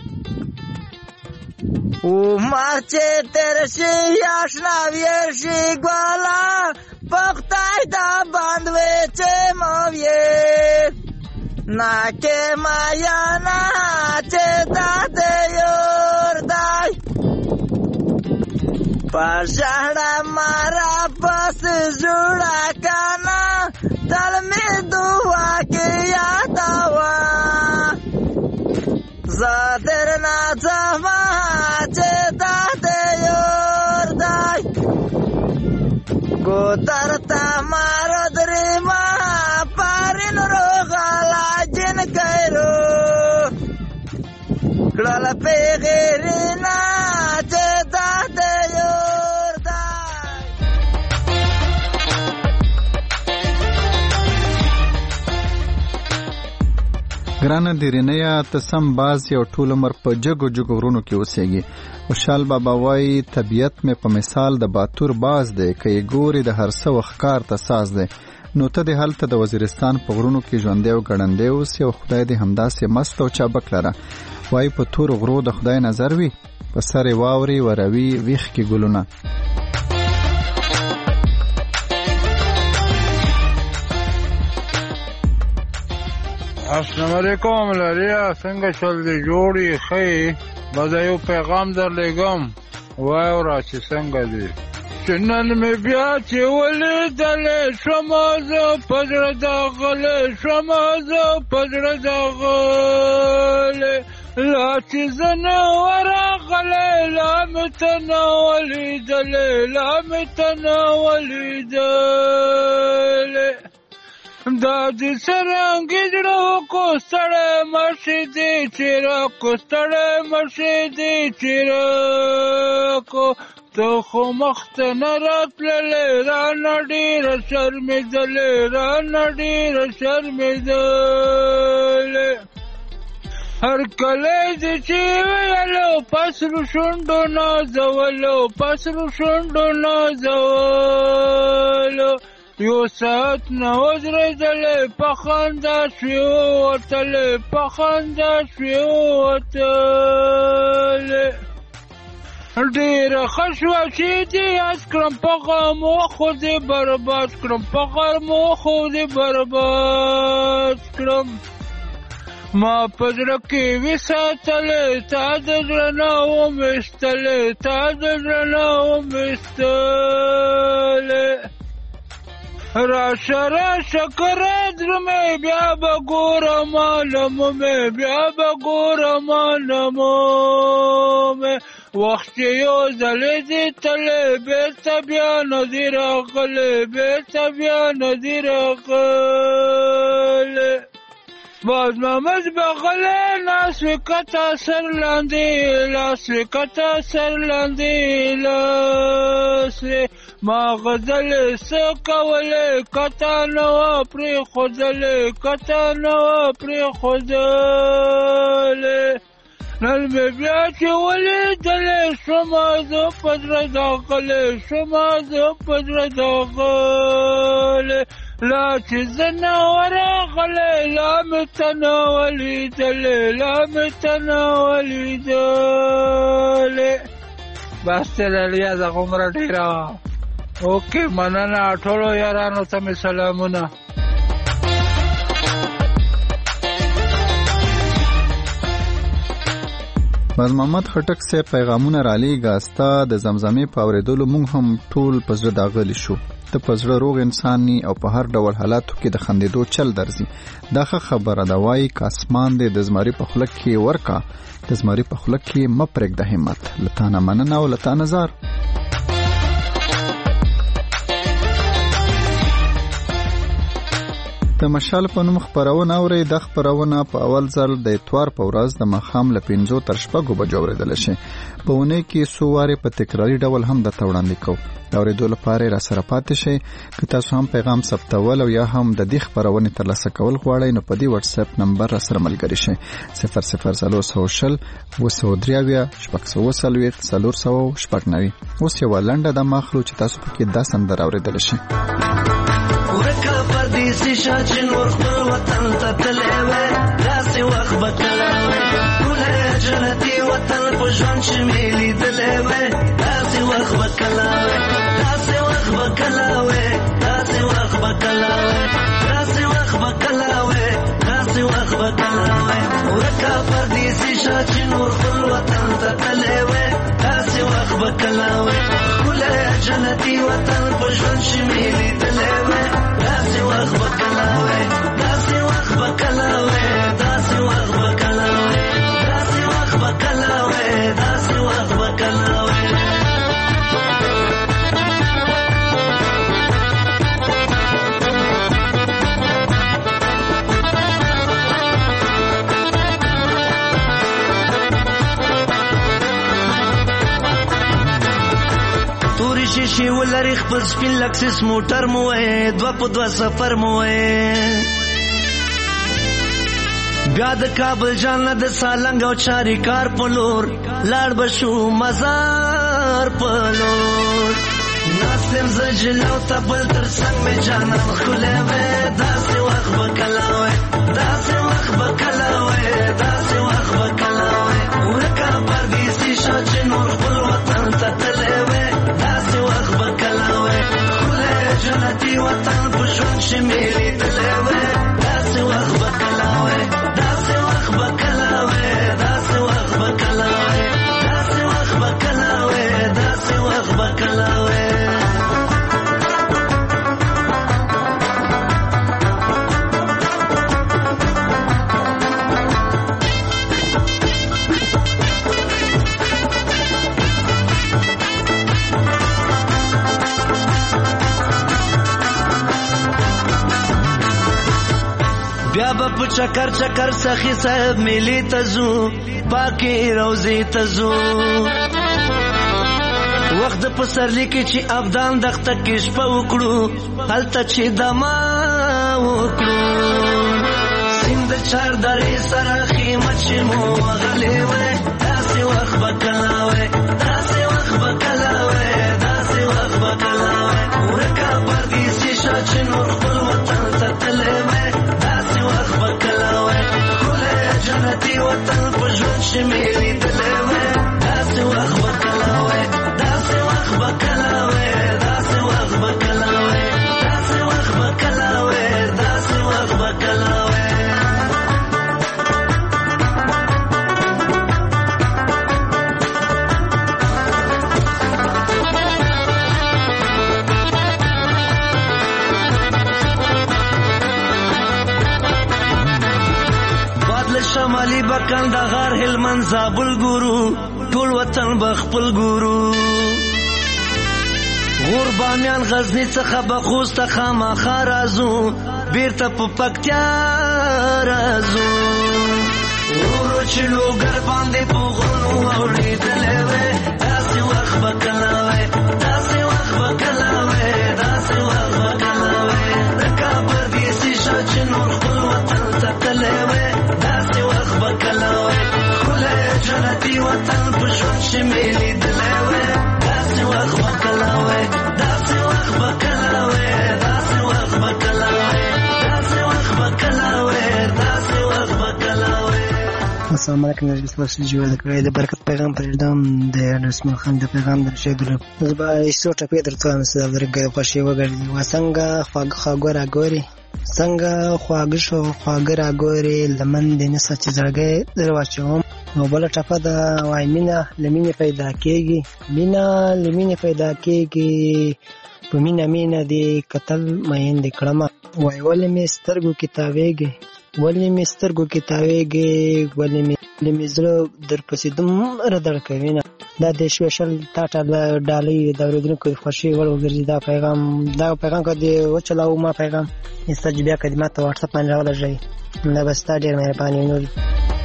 او مارچه تر شي آشنا ویشي ګوالا پختای دا باندې چې مویې ناکه مایا نا چې دا د یور دای پښړه مارا پس جوړا کانا دل می دعا کې یادوا زادر نا ځما چې دا د یور دای ګودر تا مارو درې ما پارین روغلا جن کړو کړه په غیرینا چې دا د یور دای. ګرانه دیرینیا ته سم باز یو ټول عمر په جګو جګو غرونو کې اوسېږي. خوشحال بابا وایي طبیعت مې په مثال د باتور باز دی، که یې ګوري د هر څه وخت کار ته ساز دی. نو ته دې هلته د وزیرستان په غرونو کې ژوندی او ګړندی اوسې او خدای دې همداسې مست او چابک لره. وایي په تور غرو د خدای نظر وي، په سر یې واوري وروي ویښ کې ګلونه. السلام علیکم لریا څنګه چل دی جوړی خی بدا یو پیغام در لګم وای را چې څنګه دی چنن مې بیا چې ولې دل شماز پزړه دغل شماز پزړه دغل لا چې زنه ورغل لا متناولې دل لا متناولې دل دا دې سرنګ جوړو کو سره مرشي دې چیرې کو سره مرشي دې چیرې کو ته خو مخت نه راتللې را نډیر شرمېدلې را نډیر شرمېدلې هر کله دې چې ویلو پسرو شونډو نازولو پسرو شونډو نازولو یو ساعت نه ودرېدلې په خندا شوې ووتلې په خندا شوې ووتلې ډېره ښه شوه چې دې یاد کړم په غمو خو دې برباد کړم په غمو خو دې برباد کړم ما په زړه کې وې ساتلې تا د زړه نه ومېستلې تا د زړه نه ومېستلې راشه راشه کره درمې بیا به ګورم عالمومې بیا به ګورم عالمومې وخت چې یو ځلې دې تلې بېرته بیا نه دې راغلې بېرته بیا نه دې راغلې باز محمد بغلې لاس وې کته سر لاندې لاس وې کته سر لاندې لاس وې ما غزلې څه کولې کته نه وه پرېښودلې کته نه وه پرېښودلې نن مې بیا چې ولیدلې شومه زه په زړه داغلې شومه زه په زړه داغلې لا چې زه نه ورغلې لا مې ته نه ولیدلې لا مې ته نه ولیدلې بس تللیا زه غومره ډېره وه اوکې مننه ټولو یارانو ته مې سلامونه باز محمد خټک صاحب پیغامونه رالیږه ستا د زمزمې په اورېدلو موږ هم ټول په زړه داغلي شو ته په زړه روغ انسان نی او په هر ډول حالاتو کې د خندېدو چل درځي دا ښه خبره ده وایي که اسمان دی د زمري په خوله کې ورکه د زمري په خوله کې مه پرېږده همت له تا نه مننه او له تا نظر د مشال په نوم خپرونه اورئ دا خپرونه په اول ځل د اتوار په ورځ د ماښام له پنځو تر شپږو بجو اورېدلی شي په اونۍ کې څو وارې په تکراري ډول هم درته وړاندې کوو د اورېدو لپاره یې راسره پاتې شئ که تاسو هم پیغام ثبتول او یا هم د دې خپرونې ترلاسه کول غواړئ نو په دې واتساپ نمبر راسره ملګري شئ صفر صفر څلور سوه شل اوه سوه درې اویا شپږ سوه اووه څلوېښت څلور سوه شپږ نوي اوس یوه لنډه دمه اخلو چې تاسو پکې دا سندره اورېدلی شئ ورکه پردیسي شه چې نور خپل وطن ته تللی وی داسې وخت به کله وی ښکلی جنتي وطن په ژوند چې مې لیدلی وی داسې وخت به کله وی داسې وخت به کله وی داسې وخت به کله وی داسې وخت به کله وی داسې وخت به کله وی ورکه پردیسي شه چې نور خپل وطن ته تللی وی داسې وخت به کله وی ښکلی جنتي وطن په ژوند چې مې لیدلی وی داسې وخت به کله وی داسې وخت به کله وی داسې وخت به کله وی داسې وخت به کله وی داسې وخت به کله وی تورې شیشې ولري خپل سپین لکسس موټر مو وی دوه په دوه سفر مو وی بیا د کابل جان نه د سالنګ او چاریکار په لور لاړ به شو مزار په لور ناستم زه جلو ته بل تر څنګ مې جانان ښکلی وی داسې وخت به کله وی داسې وخت به کله وی داسې وخت به کله وی ورکه پردیسي شه چې نور خپل وطن ته تللی وی داسې وخت به کله وی ښکلی جنتي وطن په ژوند چې مې لیدلی وی داسې وخت به کله وی داسې وخت به کله وی داسې وخت به کله وی داسې وخت به کله وی داسې وخت به کله وی بیا به په چکر چکر سخی صاحب میلی ته ځو پاکې روضې ته ځو وخت د پسرلي کې چې ابدان دښته کې شپه وکړو هلته چې دما وکړو سیند د چار درې سره خیمه چې مو وغلی وی داسې وخت به کله وی داسې وخت به کله وی داسې وخت به کله وی ورکه پردیسي شه کلی بکل د غار هلمند زابل ګورو ټول وطن بخپل ګورو غور بامیان غزنی څخه بخوست خامخا رازو بیرته په پکتیا رازو ورو چې لوګر باندې په غرونو اوریدلې وې داسې وخت به کله وې داسې وخت به کله وې داسې وخت به کله وې د کابل دې شیشه چې نور خپل وطن ته تللی وې داسې وخت به کله وې ښکلی جنتي وطن په ژوند چې مې لیدلی وې داسې وخت به کله وې داسې وخت به کله وې داسې وخت به کله وې داسې وخت به کله وې داسې وخت به کله وې. السلام علیکم نجیب تاسو جوړ کړی د برکت پیغام پرېږدم د رسمي خان د پیغام د رسېدلو زه به څو ټکي درته وایم چې د درګۍ خوښي وګرځي و څنګه خواږه خواږه راګوري څنګه خواږه شو خواږه راګوري لمن دې نسه چې زړګی در واچوم نو بله ټپه ده وایي مینه له مینې پیدا کېږي مینه له مینې پیدا کېږي په مینه مینه دې کتل مین دې کړمه وایي ولې مې سترګو کې تاویږي ولې مې سترګو کې تاویږي ولې مې زړه درپسې دومره دړ کوي نه دا د سپیشل تاته ډالۍ د اورېدونکو د خوښۍ وړ وګرځي دا پیغام دا پیغام که دې وچلاوو ما پیغام ستا چې بیا که دې ما ته واټساپ باندې راولېږئ دا به ستا ډېر مهرباني وي. نور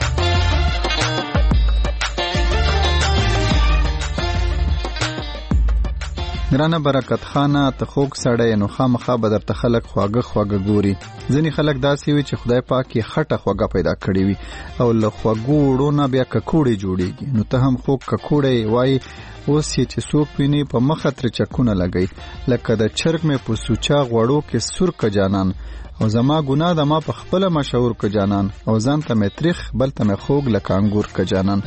ګرانه برکت خانه ته خوږ سړی نو خامخا به درته خلک خواږه خواږه ګوري ځینې خلک داسې وي چې خدای پاک یې خټه خوږه پیدا کړې وي او له خوږو وړو نه بیا ککوړې جوړېږي نو ته هم خوږ ککوړی وایي اوس یې چې څوک ویني په مخه ترې چکونه لګوي لکه د چرګ مې په سوچا غوړو کې سور که جانان او زما ګناه ده ما په خپله مشهور که جانان او ځان ته مې تریخ بل ته مې خوږ لکه انګور که جانان.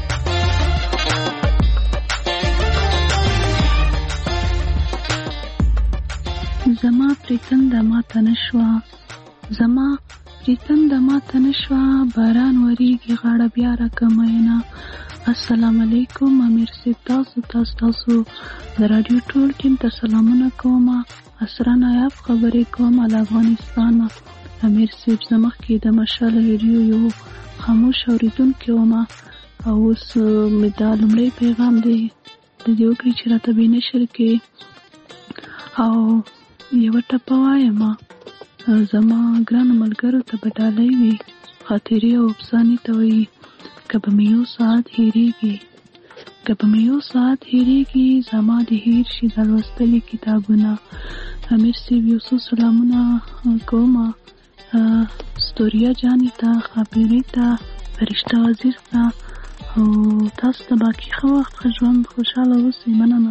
زما پریتنده ما ته نشوه زما پریتنده ما ته نشوه باران وریږي غاړه بیا راکمینه. السلام علیکم امیر صاحب تاسو تاسو تاسو د راډیو ټول ټیم ته سلامونه کوم اسرا نایاب خبرې کوم د افغانستان امیر صاحب زمخ کې د مشال ریډیو یو خاموش اوریدونکو ومه او اوس مې دا لومړی پیغام دی د دې وکړي چې راته به نشر کې او یو ټپه وایم زما ګرانو ملګرو ته به ډالۍ وي خاطرې او افسانې ته وایي که به مې یو ساعت هېرېږي که به مې یو ساعت هېرېږي زما د هېر شي د لوستلي کتابونه. امیر صاحب یو څو سلامونه کوم ستوریا جانې ته خاپیرې ته فرشته وزیر ته او تاسو ته باقي ښه وخت ښه ژوند خوشحاله اوسئ. مننه.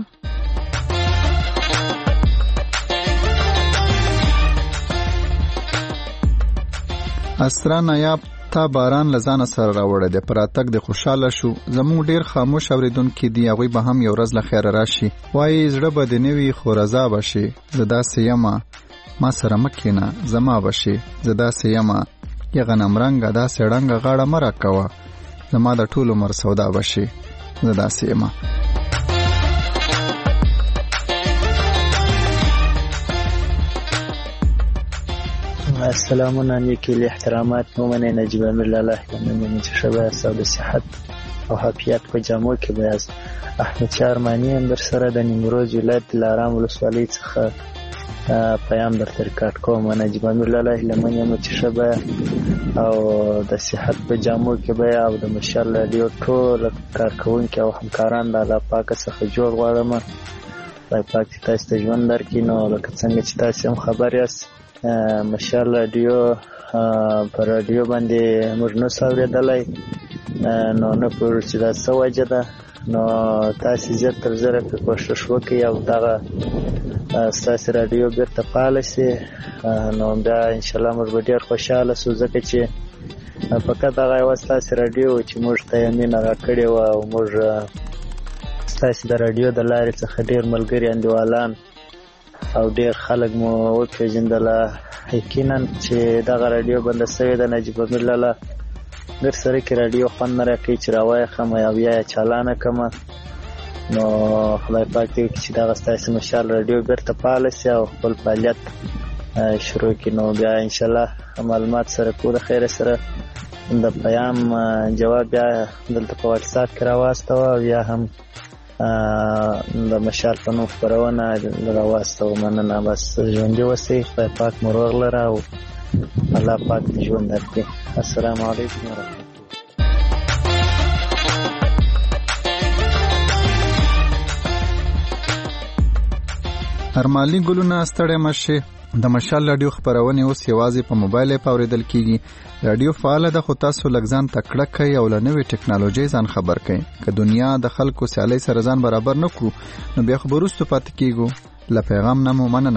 اسرا نایاب تا باران لزانه سره راوړی دی پر راتګ د خوشحاله شو زموږ ډیر خاموش اوریدونکي دي هغوی به هم یو ورځ له خیره راشي وایي زړه به دې نه وي خو رضا به شي زه داسې یمه ما سره مه کښېنه زما به شي زه داسې یمه یې غنمرنګه داسې ړنګه غاړه مه راکوه زما د ټول عمر سودا به شي زه داسې یمه. سلامونه نیکی لی احترامات مومنه نجیب امیر لاله من شبه سعود صحت او حافیت په جامو کې بیاز احمد شاه ارمانی هم در سره د نیمروز ولایت دلارام ولسوالۍ څخه پیام درته ریکارډ کوم. نجیب امیر لاله لمن یم چې شبه او د صحت په جامو کې بیا او د مشال رادیو ټول کارکونکي او همکاران د الله پاک څخه جوړ غواړم خدای پاک تاسو ته ژوند درکړي. نو لکه څنګه چې تاسو هم خبر یاست مشال رادیو پر رادیو باندې موږ نو څاورېدلی نو نه پوهېږو چې دا څه وجه ده نو تاسې زیات تر زیاته پرې کوښښ وکړئ او دغه ستاسې رادیو بېرته فعاله شي نو بیا انشاءالله موږ به ډېر خوشحاله شو ځکه چې فقط دغه یوه ستاسې رادیو و چې موږ ته یې مینه راکړې وه او موږ ستاسې د رادیو د لارې څخه ډېر ملګري انډیوالان او ډېر خلک مو وپېژندله یقینا چې دغه رادیو بنده شوې ده نجیب امیر لاله در سره کې رادیو خوند نه راکوي چې راوایخم یا بیا یې چالانه کړمه نو خدای پاک دې وکړي چې دغه ستاسې مشال رادیو بېرته فعاله شي او خپل فعالیت شروع کړي نو بیا انشاءالله معلومات سره کو د خیره سره د پیام جواب بیا دلته په واتس اپ کې راواستوه، بیا هم د مشال په نوم خپرونه راواستوه. مننه. بس ژوندي اوسئ، خدای پاک مو روغ لره او الله پاک دې ژوند درکړي. السلام علیکم ورحمة الله. ارمالي ګلونه ستړی مشه. د مشال رادیو خبرونه اوس یوازې په موبایل په اوریدل کیږي. رادیو فعال ده، خو تاسو لګزان تکړه کوي او لنوي ټکنالوژي ځان خبر کوي. که دنیا د خلکو سیالي سره ځان برابر نکړو نو بیا خبرستو پات کیږو. ل پیغام نمو مننه.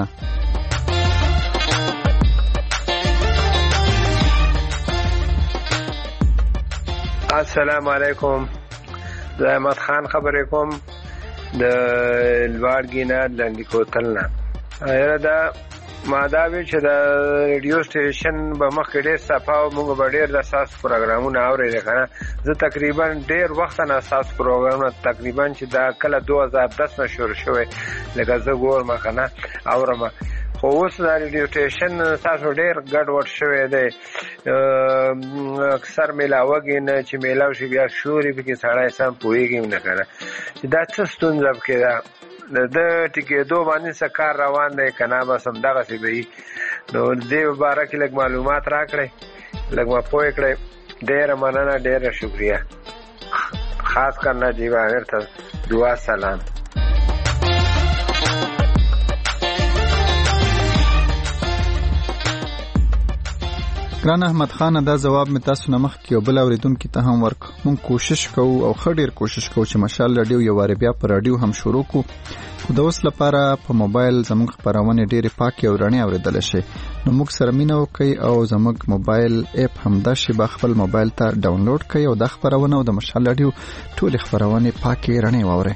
السلام علیکم، زه احمد خان خبرې کوم د لوړګینا لنډی کوتلنا. یاره دا ما دا وی چې د ریډیو سټیشن به مخکې ډېر صفا او موږ به ډېر د اساس پروګرامونه اورېدل کنه. زه تقریبا ډېر وخت نه اساس پروګرامونه تقریبا چې دا کله دوه هزار دس نه شروع شوی لکه زه ګورم کنه اورم، خو اوس دا ریډیو سټیشن تاسو ډېر ګډوډ شوی دی. اکثر میلاوږي نه چې میلاو شي بیا شوري پکې سړی سم پوهېږي نه کنه چې دا څه ستونزه پکې ده. د ټیکېدو باندې څه کار روان دی کنه، بس همدغسې به وي. نو دې باره کې لږ معلومات راکړئ، لږ ما پوه کړئ. ډېره مننه، ډېره شکریه. خاص کر نجیب عامر ته دعا سلام. ګران احمد خان، دا جواب می تاسو نه مخکې یو بل اوریدونکي ته هم ورک. مونږ کوشش کوو او ښه ډېر کوشش کوو چې مشال رادیو یو واره بیا په رادیو هم شروع کو، خو د اوس لپاره په موبایل زموږ خبرونه ډېرې پاکې او رڼې اوریدلی شي. نو موږ سره مینه وکړئ او زموږ موبایل اپ همداسې به خپل موبایل ته ډاونلوډ کړئ او دا خبرونه او د مشال رادیو ټولې خبرونې پاکې رڼې واورئ.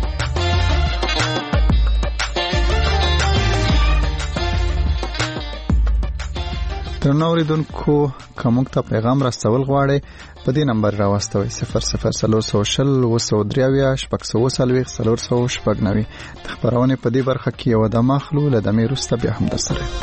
ترنو اوریدونکو که موږ ته پیغام راستول غواړئ په دې نمبر راواستوئ: صفر صفر څلور سوه شل اووه سوه درې اویا شپږ سوه اووه څلوېښت څلور سوه شپږ نوي. د خپرونې په دې برخه کې یوه دمه اخلو، له دمې وروسته بیا هم درسره یم.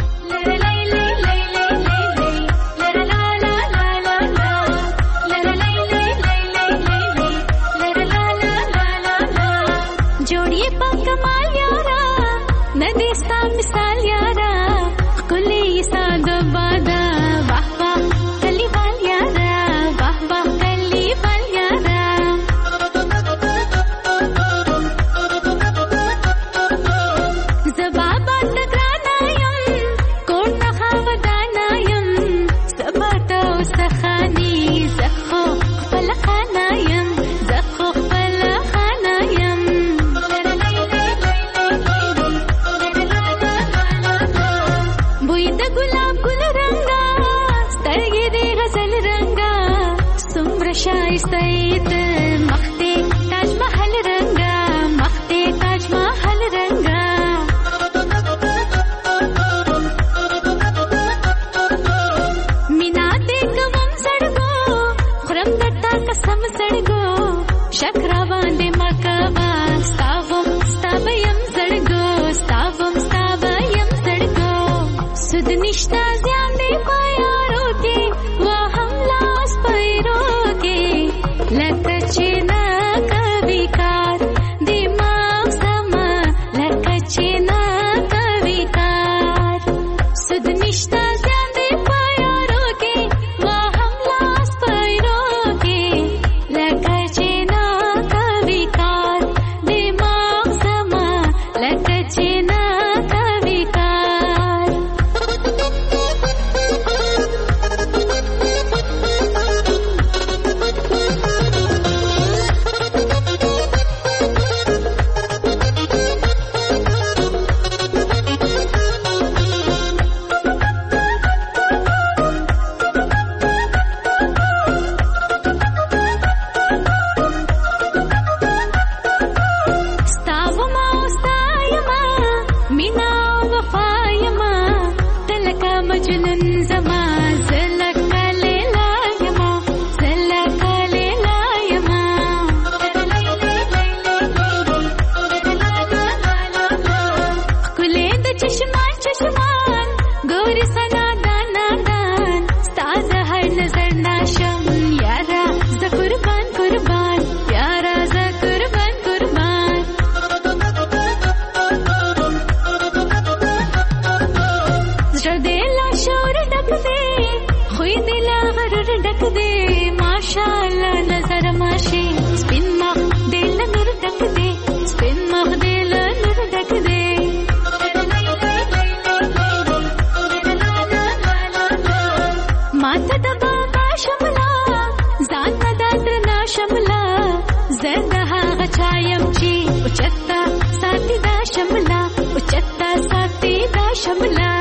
ماشاءالله نظر ماشي سپین مخ دل نور ډک دی سپین مخ دل نور ډک دی ماته د بابا شملا ځان مدد نه شملا زنده هغه چایم چې اوچتا ساتي دا شملا اوچتا ساتي دا شملا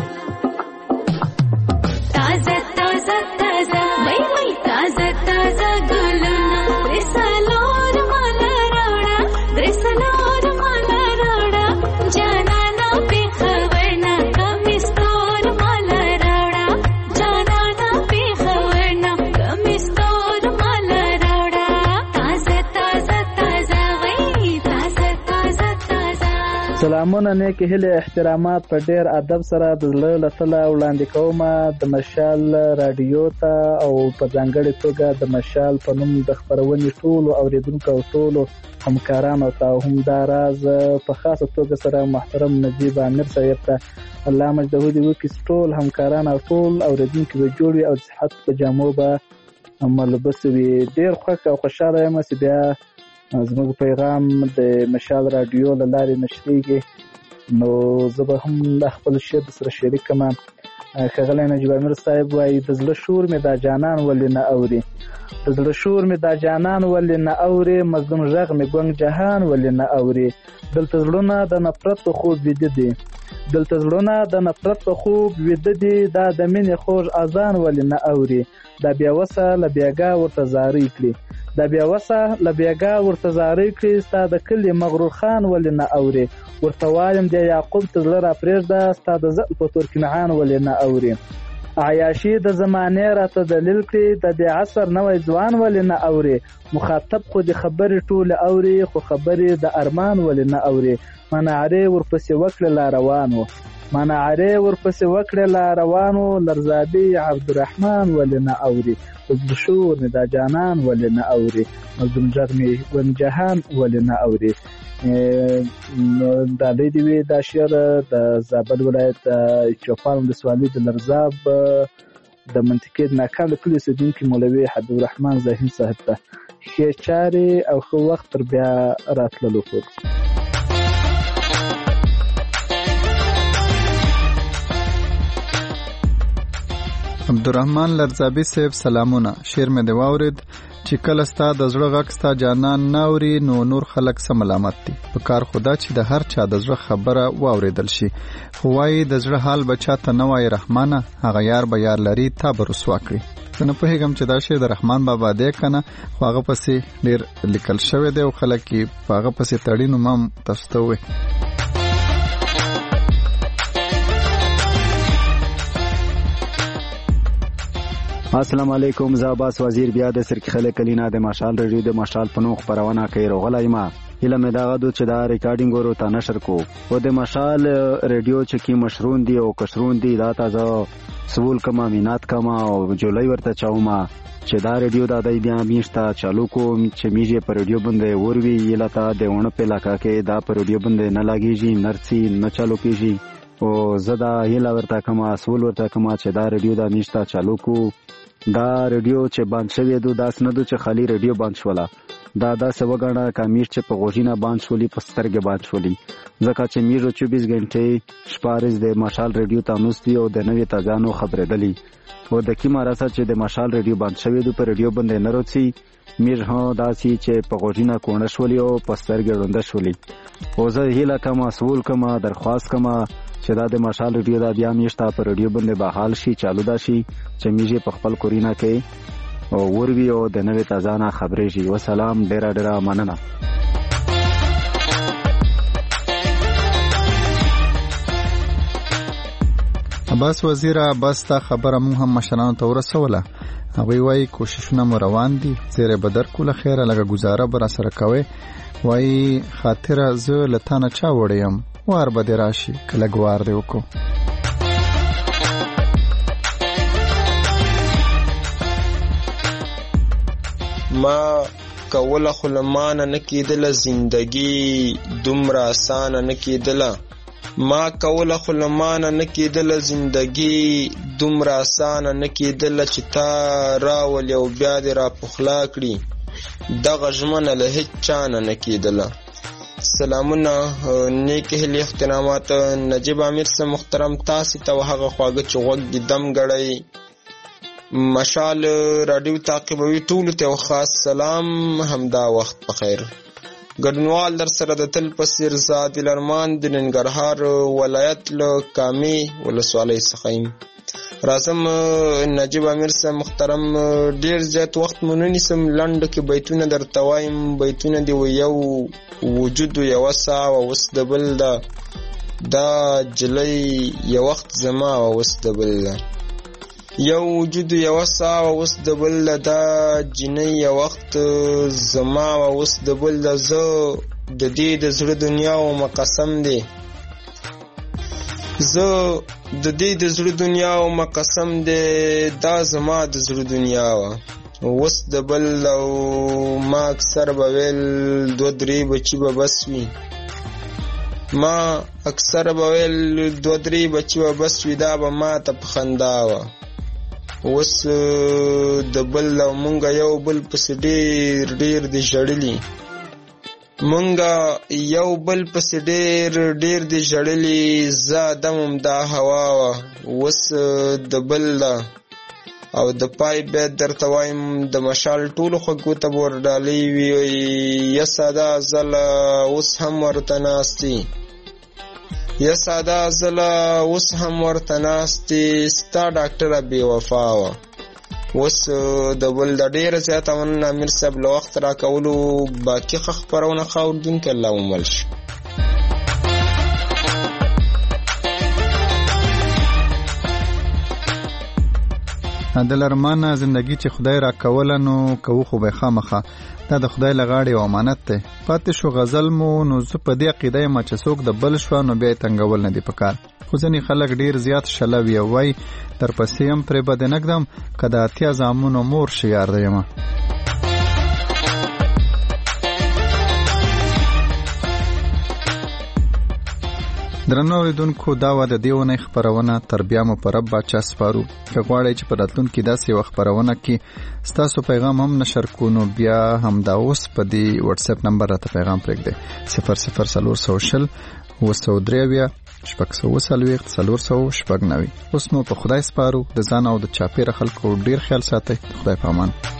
تازه تازه تازه وای وای تازه تازه ګلونه درسلور مالا راوړه درسلور مالا راوړه جانانا په خورنا کمستور مالا راوړه جانانا په خورنا کمستور مالا راوړه تازه تازه تازه وای تازه تازه تازه. سلامونه نیک هیله احترامات په ډیر ادب سره د زړه له تله وړاندې کوم د مشال رادیو ته او په ځانګړې توګه د مشال په نوم د خپرونې ټولو اوریدونکو او ټولو همکارانو ته هم دا راز په خاصه توګه سره محترم نجیب امیر صاحب ته الله مجده دې وکړي ټول همکاران او ټول اوریدونکي به جوړ وي او صحت په جامو به ملبس وي. ډیر خوښ او خوشاله یم چې بیا زموږ پیغام د مشال رادیو له لارې نشریږي نو زه به هم د خپل شعر سره شریک کړم. ښاغلی نجیب امیر صاحب وایي د زړه شور مې دا جانان ولې نه اوري د زړه شور مې دا جانان ولې نه اوري مظلوم غږ مې ګونګ جهان ولې نه اوري دلته زړونه د نفرت په خوب ویده دي دلته زړونه د نفرت په خوب ویده دي دا د مینې خوږ اذان ولې نه اوري دا بیا وسه له بیګا ورته زارۍ کړي دا بیا وسه له بیګا ورته زارۍ کړي ستا د کلي مغرور خان ولې نه اوري ورته وایم د یعقوب ته زړه راپرېږده ستا د زړه په تور کنعان ولې نه اوري عیاشي د زمانې راته دلیل کړي د دې عصر نوی ځوان ولې نه اوري مخاطب خو د خبرې ټولې اوري خو خبرې د ارمان ولې نه اوري مناعرې ورپسې وکړه لا روانو مناعرې ورپسې وکړه لا روانو لرزادي عبدالرحمن ولې نه اوري شور مې دا جانان ولې نه اوري مظلوم غږ مې ګونګ جهان ولې نه اوري. دا دی وی دا شعر د زابل ولایت چوپان ولسوالۍ د لرزاب د منطقې د ناکام کلي اوسېدونکي مولوي حبیبالرحمن ظاهر صاحب ته ښې چارې او ښه وخت تر بیا راتللو پورې. عبدالرحمن لرزابي صاحب سلامونه. شعر مې دی واورید چې کله ستا د زړه غږ ستا جانان نه اوري نو نور خلک څه ملامت دي په کار خدا چې د هر چا د زړه خبره واورېدل شي خو وایي د زړه حال به چاته نه وایي رحمانه هغه یار به یار لري تا به رسوا کړي. زه نه پوهېږم چې دا شعر د رحمان بابا دی که نه خو هغه پسې ډېر لیکل شوی دی او خلک یې په هغه پسې تړي نو ما هم تاسو ته ووایي. السلام علیکم زه عباس وزیر بیا د سرکخله کلینا د ماشال رادیو د ماشال په نوم خبرونه کوي راغلی ما هله مې دغه دوه چې دا ریکارډینګ ورو ته نشر کو او د ماشال رادیو چې کی مشرون دی او کشرون دی دا تازه سوول کما مینات کما او جولای ورته چاوما چې دا رادیو دا دای بیا میشتا چالو کو چې میږي پر رادیو باندې وروي یلته دونه په علاقہ کې دا پر رادیو باندې نه لګیږي نرسي نه چالو کیږي او زدا هله ورته کما سوول ورته کما چې دا رادیو دا میشتا چالو کو دا رادیو چې باندې شوی دو داس نه دو چې خالی رادیو باندې شولا دا دا سوګاڼه کامیش چې په غوښینه باندې شولي په سترګې باندې شولي ځکه چې میرو چوبیس غنټې شپارز د ماشال رادیو تاسو او د نوې تازانو خبرېدلې او د کیما راسه چې د ماشال رادیو باندې شوی دو په رادیو باندې نه روڅي میر هو داسي چې په غوښینه کونه شولي او په سترګې ړوند شولي او زه هیله کوم مسؤل کوم درخواست کوم چې دا د ماشال رادیو دا بیا میشته په رادیو باندې بحال شي چالو دا شي چې میږي په خپل کورینا کې او وروي او د نوې تازانه خبرې شي. وسلام ډیر ډیر مننه. عباس وزیره بس تا خبره مونږ هم مشرانو ته ورسوله هغوی وایي کوششونه مو روان دي زیری به درکو له خیره لږه ګزاره به راسره کوئ وایي خاطره زه له تا نه چا وړی یم وار به دې راشي که لږ وار دې وکړو. ما کوله خو له مانه نه کېدله زندګي دومره اسانه نه کېدله ما کوله خو له مانه نه کېدله زندګي دومره اسانه نه کېدله چې تا راولې او بیا دې را پخلا کړي دغه ژمنه له هیڅ چا نه نه کېدله. سلامونه، نیک هیلې، احترامات. نجیب امیر صاحب محترم، تاسې ته هغه خواږه چې غوږ دې دم ګړی مشال راډیو تعقیبوي ټولو ته یو خاص سلام، همدا وخت په خیر. ګډونوال در سره د تل په څېر زاد الارمان د ننګرهار ولایت له کامې ولسوالۍ څخه یم. راځم نجیب امیر صاحب محترم، ډیر زیات وخت مو نه نیسم، لنډ کې بیتونه درته وایم. بیتونه دې یو وجود یوه سا وه اوس د بل ده، دا جلۍ یو وخت زما وه اوس د بل ده. یو وجود یوه سا وه اوس د بل ده، دا جنۍ یو وخت زما وه اوس د بل ده. زه د دې د زړه دنیا ومه قسم دی، زه د دې د زړه دنیا ومه قسم دی، دا زما د زړه دنیا وه اوس د بل. او ما اکثر به ویل دوه درې بچي به بس وي، ما اکثر به ویل دوه درې بچي به بس وي، دا به ما ته په خندا وه اوس د بل. او مونږه یو بل پسې ډېر ډېر دې ژړلي، مونږه یو بل پسې ډېر ډېر دې ژړلي، زه دمم دا هوا وه اوس د بل ده. او د پای بیت درته وایم، د مشال ټولو خوږو ته به ورډالۍ وي، یا ساده زله اوس هم ورته ناستي، یا ساده زله اوس هم ورته ناستي، ستا ډاکټره بې وفا وه اوس د بل. د ډېره زیاته مننه امیر صاحب له وخت راکولو. باقي ښه خپرونه ښه اورېدونکي الله ومل شي. د لرمانه زندگی چې خدای را کوله نو کوو خو به خامخه، دا د خدای له غاړې یو امانت دی. پاتې شو غزل مو، نو زه په دې عقیده یم چې څوک د بل شوه نو بیا یې تنګول نه دي پکار. خو ځینې خلک ډېر زیات شلوي او وایي درپسې یم پرې به دې نږدم، که د اتیا زامنو مور شي یار دی یمه. درنو اوریدونکو، دا وه د دې اونۍ خپرونه. تر بیا مو په رب باچا سپارو. که غواړئ چې په راتلونکي داسې یوه خپرونه کې ستاسو پیغام هم نشر کړو، نو بیا همدا اوس په دې وټساپ نمبر راته پیغام پرېږدئ: صفر صفر څلور سوه شل اووه سوه درې اویا شپږ سوه اووه څلوېښت څلور سوه شپږ نوي. اوس مو په خدای سپارو. د ځان او د چاپېره خلکو ډېر خیال ساتئ. خدای په امان.